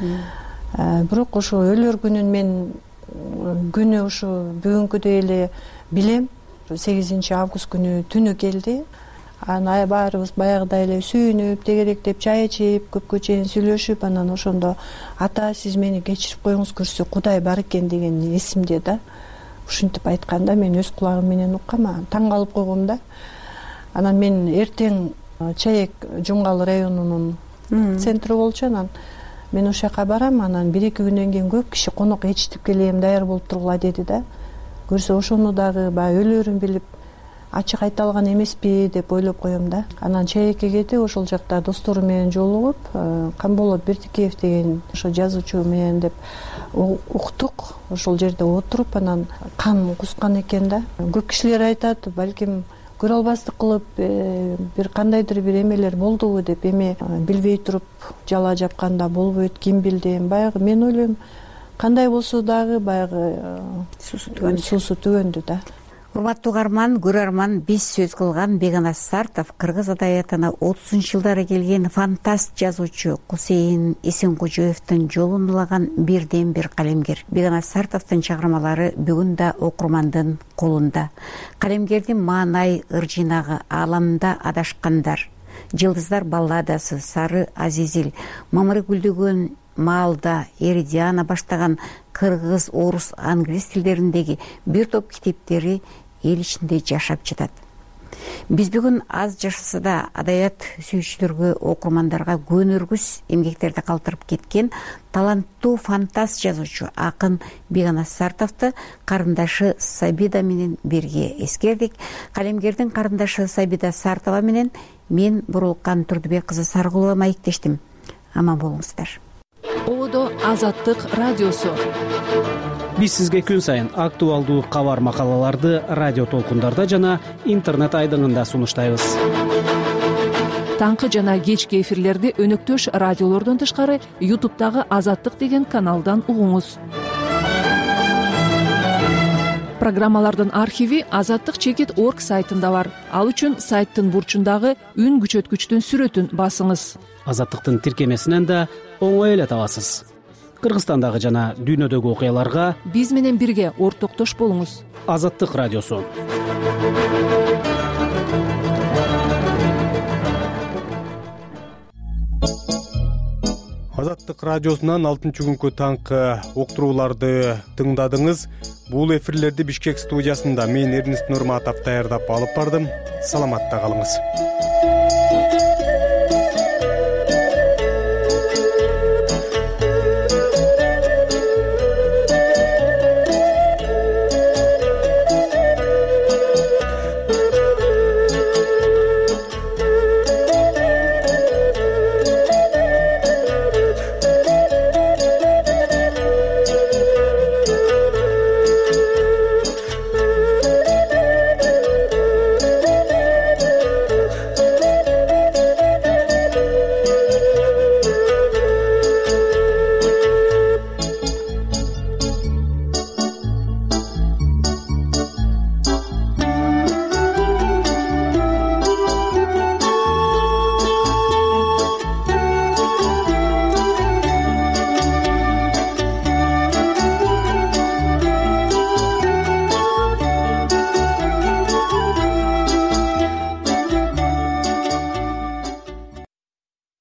бирок ошо өлөр күнүн мен күнү ушу бүгүнкүдөй эле билем. 8 август күнү түнү келди. Анан баарыбыз баягыдай эле сүйүнүп, тегеректеп, чай ичип, көпкө чейин сүйлөшүп, анан ошондо ата, сиз мени кечирип коюңуз, көрсө Кудай бар экен деген эсимде да. Ушинтип айтканда мен өз кулагым менен уккам, таң калып койгом да. Анан мен эртең Чаек Жумгал районунун центри болчу. Анан мен ошол жака барам. Анан 1-2 күндөн кийин көп киши конок ичтип келем, даяр болуп тургула деди да. Көрсө ошону дагы баягы өлөрүн билип ачык айта алган эмеспи деп ойлоп коем да. Анан Чаекке кетип, ошол жакта достору менен жолугуп, Камболот Бердикеев деген ошо жазуучу менен деп уктук. Ошол жерде отуруп, анан кан кускан экен да. Көп кишилер айтат, балким көрө албастык кылып бир кандайдыр бир эмелер болдубу деп. Эми билбей туруп жала жапканда болбойт, ким билди. Баягы мен ойлойм, кандай болсо дагы баягы суусу түгөндү да. Урматтуу угарман, көрөрман, биз сөз кылган Беканас Сартов кыргыз адаятына 30-жылдары келген фантаст жазуучу Кусейин Эсенкожоевдун жолун улаган бирден бир калемгер. Беканас Сартовдун чыгармалары бүгүн да окурмандын колунда. Калемгердин маанай ыр жыйнагы Ааламда адашкандар, Жылдыздар балладасы, Сары Азизил, Мамыры гүлдөгөн маалда, Эридиана баштаган кыргыз, орус, англис тилдериндеги бир топ китептери эл ичинде жашап жатат. Биз бүгүн аз жашаса да адаят сүйүүчүлөргө, окурмандарга көнөргүс эмгектерди калтырып кеткен таланттуу фантаст жазуучу акын Беканас Сартовду карындашы Сабида менен бирге эскердик. Калемгердин карындашы Сабида Сартова менен мен Бурулкан Турдубек кызы Саргулова маектештим. Аман болуңуздар. Ободо Азаттык радиосу. Биз сизге күн сайын актуалдуу кабар макалаларды радио толкундарда жана интернет айдыңында сунуштайбыз. Таңкы жана кечки эфирлерди өнөктөш радиолордон тышкары YouTube'дагы Азаттык деген каналдан угуңуз. Программалардын архиви azattik.org сайтында бар. Ал үчүн сайттын бурчундагы үн күчөткүчтүн сүрөтүн басыңыз. Азаттыктын тиркемесинен да оңой эле табасыз. Кыргызстандагы жана дүйнөдөгү окуяларга биз менен бирге ортоктош болуңуз. Азаттык радиосу. Азаттык радиосунан 6-күнкү таңкы уктурууларды тыңдадыңыз. Бул эфирлерди Бишкек студиясында мен Эрнест Нурматов даярдап алып бардым. Саламатта калыңыз.